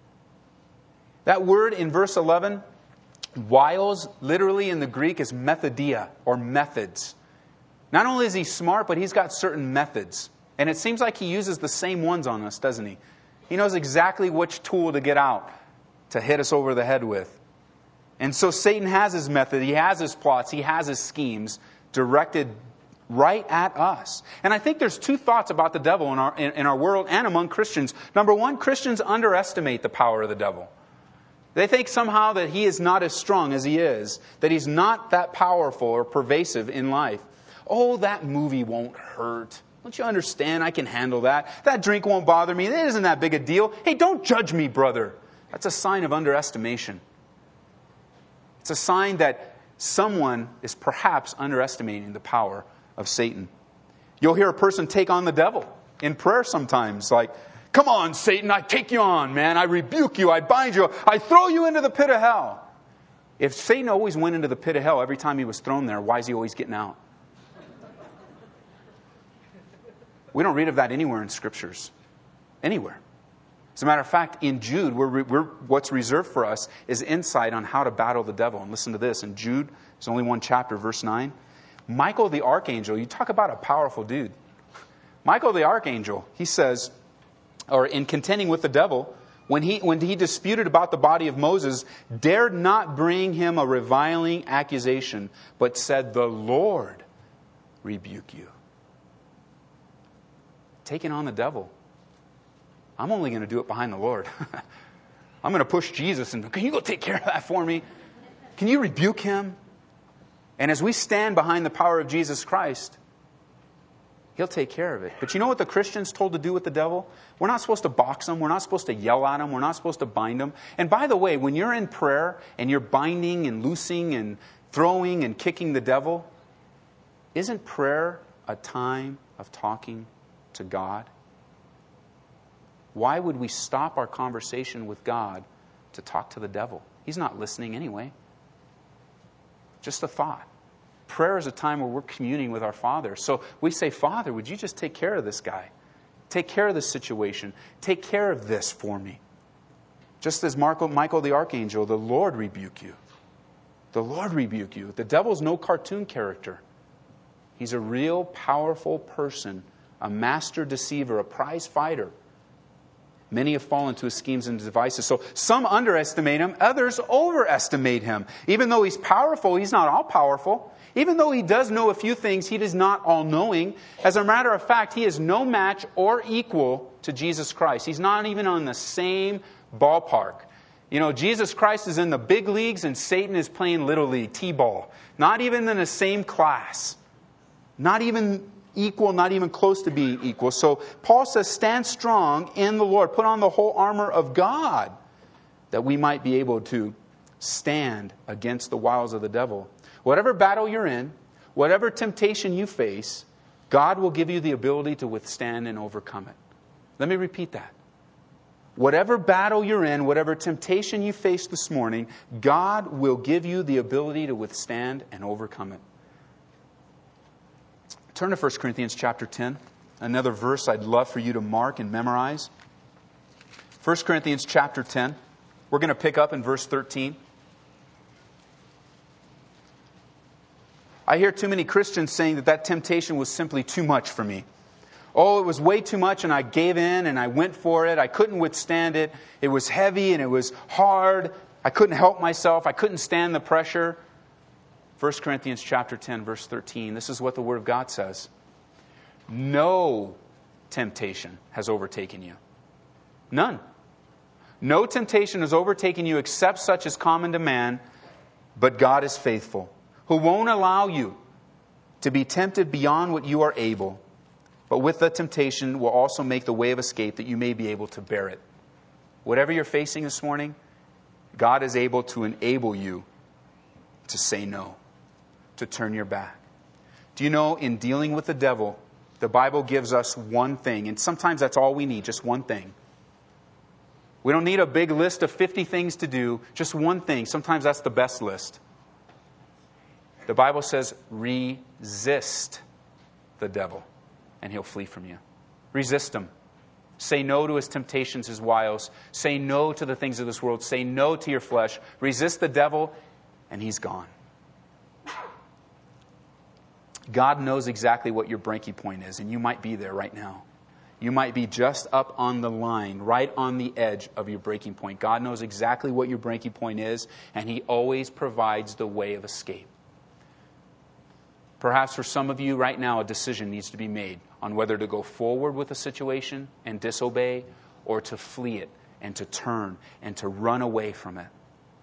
That word in verse eleven, wiles, literally in the Greek is methodia, or methods. Not only is he smart, but he's got certain methods. And it seems like he uses the same ones on us, doesn't he? He knows exactly which tool to get out to hit us over the head with. And so Satan has his method, he has his plots, he has his schemes directed right at us. And I think there's two thoughts about the devil in our, in, in our world and among Christians. Number one, Christians underestimate the power of the devil. They think somehow that he is not as strong as he is, that he's not that powerful or pervasive in life. Oh, that movie won't hurt. Don't you understand? I can handle that. That drink won't bother me. It isn't that big a deal. Hey, don't judge me, brother. That's a sign of underestimation. It's a sign that someone is perhaps underestimating the power of Satan. You'll hear a person take on the devil in prayer sometimes, like, come on, Satan, I take you on, man. I rebuke you. I bind you. I throw you into the pit of hell. If Satan always went into the pit of hell every time he was thrown there, why is he always getting out? We don't read of that anywhere in Scriptures. Anywhere. As a matter of fact, in Jude, we're, we're, what's reserved for us is insight on how to battle the devil. And listen to this. In Jude, there's only one chapter, verse nine. Michael the archangel, you talk about a powerful dude. Michael the archangel, he says, or in contending with the devil, when he, when he disputed about the body of Moses, dared not bring him a reviling accusation, but said, the Lord rebuke you. Taking on the devil. I'm only going to do it behind the Lord. I'm going to push Jesus and, can you go take care of that for me? Can you rebuke him? And as we stand behind the power of Jesus Christ, he'll take care of it. But you know what the Christian's told to do with the devil? We're not supposed to box him. We're not supposed to yell at him. We're not supposed to bind him. And by the way, when you're in prayer and you're binding and loosing and throwing and kicking the devil, isn't prayer a time of talking to God? Why would we stop our conversation with God to talk to the devil? He's not listening anyway. Just a thought. Prayer is a time where we're communing with our Father. So we say, Father, would you just take care of this guy? Take care of this situation. Take care of this for me. Just as Michael, Michael the archangel, the Lord rebuke you. The Lord rebuke you. The devil's no cartoon character. He's a real powerful person, a master deceiver, a prize fighter. Many have fallen to his schemes and devices. So some underestimate him, others overestimate him. Even though he's powerful, he's not all powerful. Even though he does know a few things, he is not all-knowing. As a matter of fact, he is no match or equal to Jesus Christ. He's not even on the same ballpark. You know, Jesus Christ is in the big leagues and Satan is playing little league, t-ball. Not even in the same class. Not even equal, not even close to being equal. So Paul says, stand strong in the Lord. Put on the whole armor of God that we might be able to stand against the wiles of the devil. Whatever battle you're in, whatever temptation you face, God will give you the ability to withstand and overcome it. Let me repeat that. Whatever battle you're in, whatever temptation you face this morning, God will give you the ability to withstand and overcome it. Turn to First Corinthians chapter ten. Another verse I'd love for you to mark and memorize. First Corinthians chapter ten. We're going to pick up in verse thirteen. I hear too many Christians saying that that temptation was simply too much for me. Oh, it was way too much and I gave in and I went for it. I couldn't withstand it. It was heavy and it was hard. I couldn't help myself. I couldn't stand the pressure. First Corinthians chapter ten, verse thirteen. This is what the Word of God says. No temptation has overtaken you. None. No temptation has overtaken you except such as common to man, but God is faithful, who won't allow you to be tempted beyond what you are able, but with the temptation will also make the way of escape that you may be able to bear it. Whatever you're facing this morning, God is able to enable you to say no, to turn your back. Do you know, in dealing with the devil, the Bible gives us one thing, and sometimes that's all we need, just one thing. We don't need a big list of fifty things to do, just one thing. Sometimes that's the best list. The Bible says, resist the devil, and he'll flee from you. Resist him. Say no to his temptations, his wiles. Say no to the things of this world. Say no to your flesh. Resist the devil, and he's gone. God knows exactly what your breaking point is, and you might be there right now. You might be just up on the line, right on the edge of your breaking point. God knows exactly what your breaking point is, and He always provides the way of escape. Perhaps for some of you right now, a decision needs to be made on whether to go forward with a situation and disobey, or to flee it and to turn and to run away from it.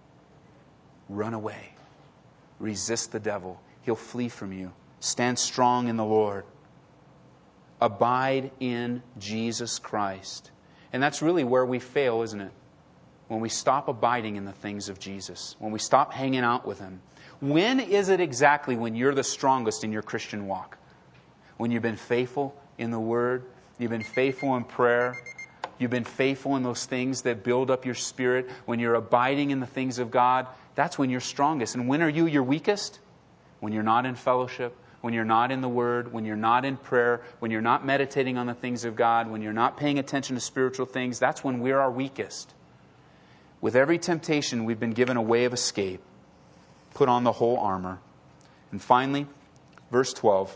Run away. Resist the devil. He'll flee from you. Stand strong in the Lord. Abide in Jesus Christ. And that's really where we fail, isn't it? When we stop abiding in the things of Jesus. When we stop hanging out with Him. When is it exactly when you're the strongest in your Christian walk? When you've been faithful in the Word, you've been faithful in prayer, you've been faithful in those things that build up your spirit, when you're abiding in the things of God, that's when you're strongest. And when are you your weakest? When you're not in fellowship, when you're not in the Word, when you're not in prayer, when you're not meditating on the things of God, when you're not paying attention to spiritual things, that's when we're our weakest. With every temptation, we've been given a way of escape. Put on the whole armor. And finally, verse twelve.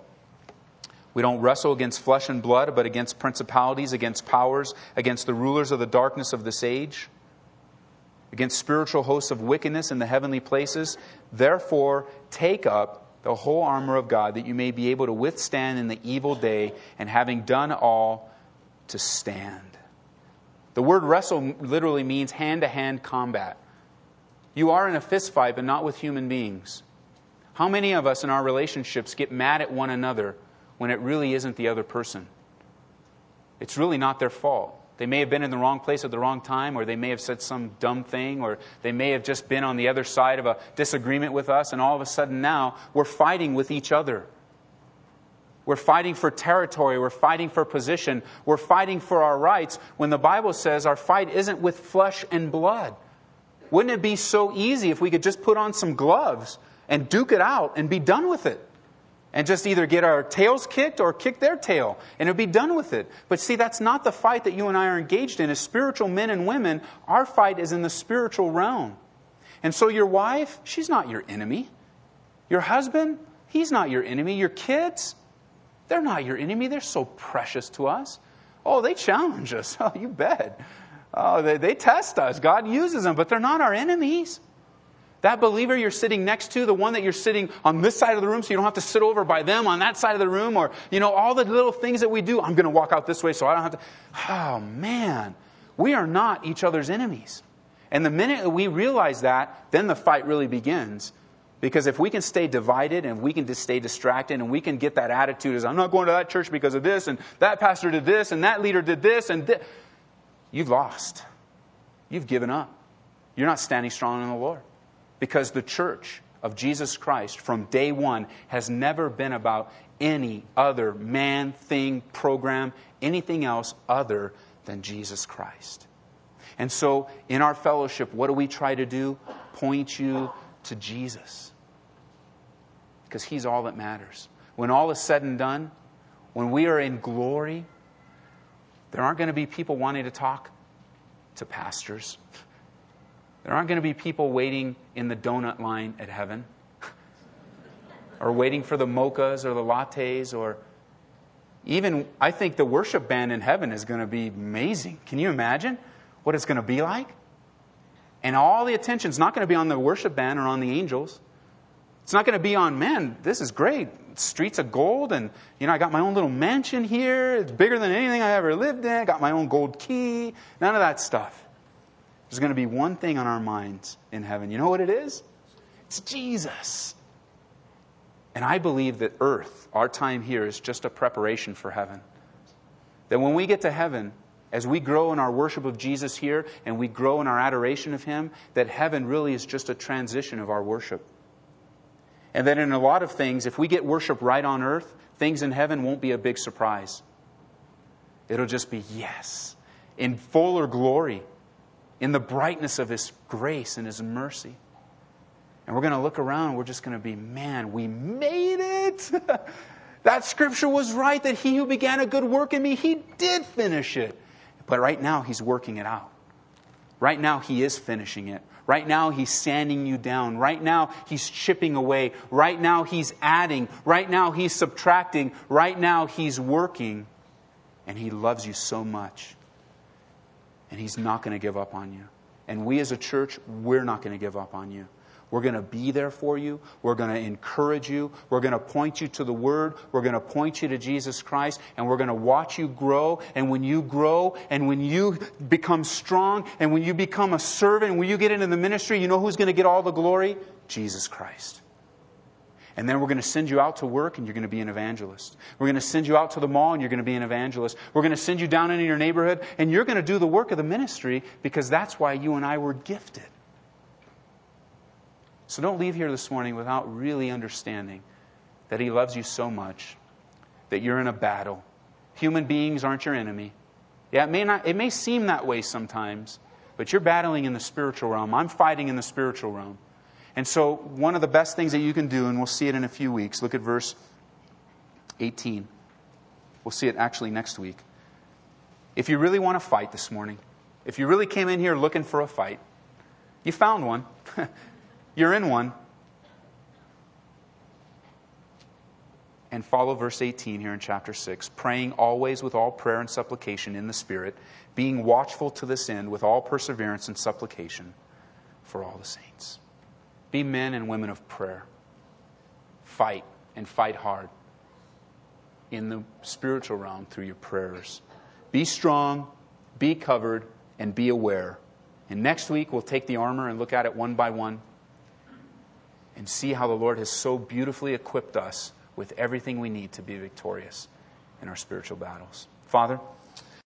We don't wrestle against flesh and blood, but against principalities, against powers, against the rulers of the darkness of this age, against spiritual hosts of wickedness in the heavenly places. Therefore, take up the whole armor of God, that you may be able to withstand in the evil day, and having done all, to stand. The word wrestle literally means hand-to-hand combat. You are in a fist fight, but not with human beings. How many of us in our relationships get mad at one another when it really isn't the other person? It's really not their fault. They may have been in the wrong place at the wrong time, or they may have said some dumb thing, or they may have just been on the other side of a disagreement with us, and all of a sudden now we're fighting with each other. We're fighting for territory. We're fighting for position. We're fighting for our rights, when the Bible says our fight isn't with flesh and blood. Wouldn't it be so easy if we could just put on some gloves and duke it out and be done with it? And just either get our tails kicked or kick their tail, and it'll be done with it. But see, that's not the fight that you and I are engaged in. As spiritual men and women, our fight is in the spiritual realm. And so your wife, she's not your enemy. Your husband, he's not your enemy. Your kids, they're not your enemy. They're so precious to us. Oh, they challenge us. Oh, you bet. Oh, they, they test us. God uses them, but they're not our enemies. That believer you're sitting next to, the one that you're sitting on this side of the room so you don't have to sit over by them on that side of the room, or, you know, all the little things that we do. I'm going to walk out this way so I don't have to. Oh, man. We are not each other's enemies. And the minute we realize that, then the fight really begins. Because if we can stay divided and we can just stay distracted and we can get that attitude as, I'm not going to that church because of this, and that pastor did this, and that leader did this, and this, you've lost. You've given up. You're not standing strong in the Lord. Because the church of Jesus Christ from day one has never been about any other man, thing, program, anything else other than Jesus Christ. And so in our fellowship, what do we try to do? Point you to Jesus. Because He's all that matters. When all is said and done, when we are in glory, there aren't going to be people wanting to talk to pastors. There aren't going to be people waiting in the donut line at heaven or waiting for the mochas or the lattes, or even, I think the worship band in heaven is going to be amazing. Can you imagine what it's going to be like? And all the attention's not going to be on the worship band or on the angels. It's not going to be on, man, this is great. Streets of gold, and, you know, I got my own little mansion here. It's bigger than anything I ever lived in. I got my own gold key. None of that stuff. There's going to be one thing on our minds in heaven. You know what it is? It's Jesus. And I believe that earth, our time here, is just a preparation for heaven. That when we get to heaven, as we grow in our worship of Jesus here and we grow in our adoration of Him, that heaven really is just a transition of our worship. And that in a lot of things, if we get worship right on earth, things in heaven won't be a big surprise. It'll just be yes, in fuller glory, in the brightness of His grace and His mercy. And we're going to look around and we're just going to be, man, we made it. That scripture was right, that He who began a good work in me, He did finish it. But right now He's working it out. Right now He is finishing it. Right now He's sanding you down. Right now He's chipping away. Right now He's adding. Right now He's subtracting. Right now He's working. And He loves you so much. And He's not going to give up on you. And we as a church, we're not going to give up on you. We're going to be there for you. We're going to encourage you. We're going to point you to the Word. We're going to point you to Jesus Christ. And we're going to watch you grow. And when you grow, and when you become strong, and when you become a servant, and when you get into the ministry, you know who's going to get all the glory? Jesus Christ. And then we're going to send you out to work, and you're going to be an evangelist. We're going to send you out to the mall, and you're going to be an evangelist. We're going to send you down into your neighborhood, and you're going to do the work of the ministry, because that's why you and I were gifted. So don't leave here this morning without really understanding that He loves you so much, that you're in a battle. Human beings aren't your enemy. Yeah, it may not, it may seem that way sometimes, but you're battling in the spiritual realm. I'm fighting in the spiritual realm. And so one of the best things that you can do, and we'll see it in a few weeks, look at verse eighteen. We'll see it actually next week. If you really want to fight this morning, if you really came in here looking for a fight, you found one. You're in one. And follow verse eighteen here in chapter six. Praying always with all prayer and supplication in the Spirit, being watchful to this end with all perseverance and supplication for all the saints. Be men and women of prayer. Fight, and fight hard in the spiritual realm through your prayers. Be strong, be covered, and be aware. And next week we'll take the armor and look at it one by one and see how the Lord has so beautifully equipped us with everything we need to be victorious in our spiritual battles. Father,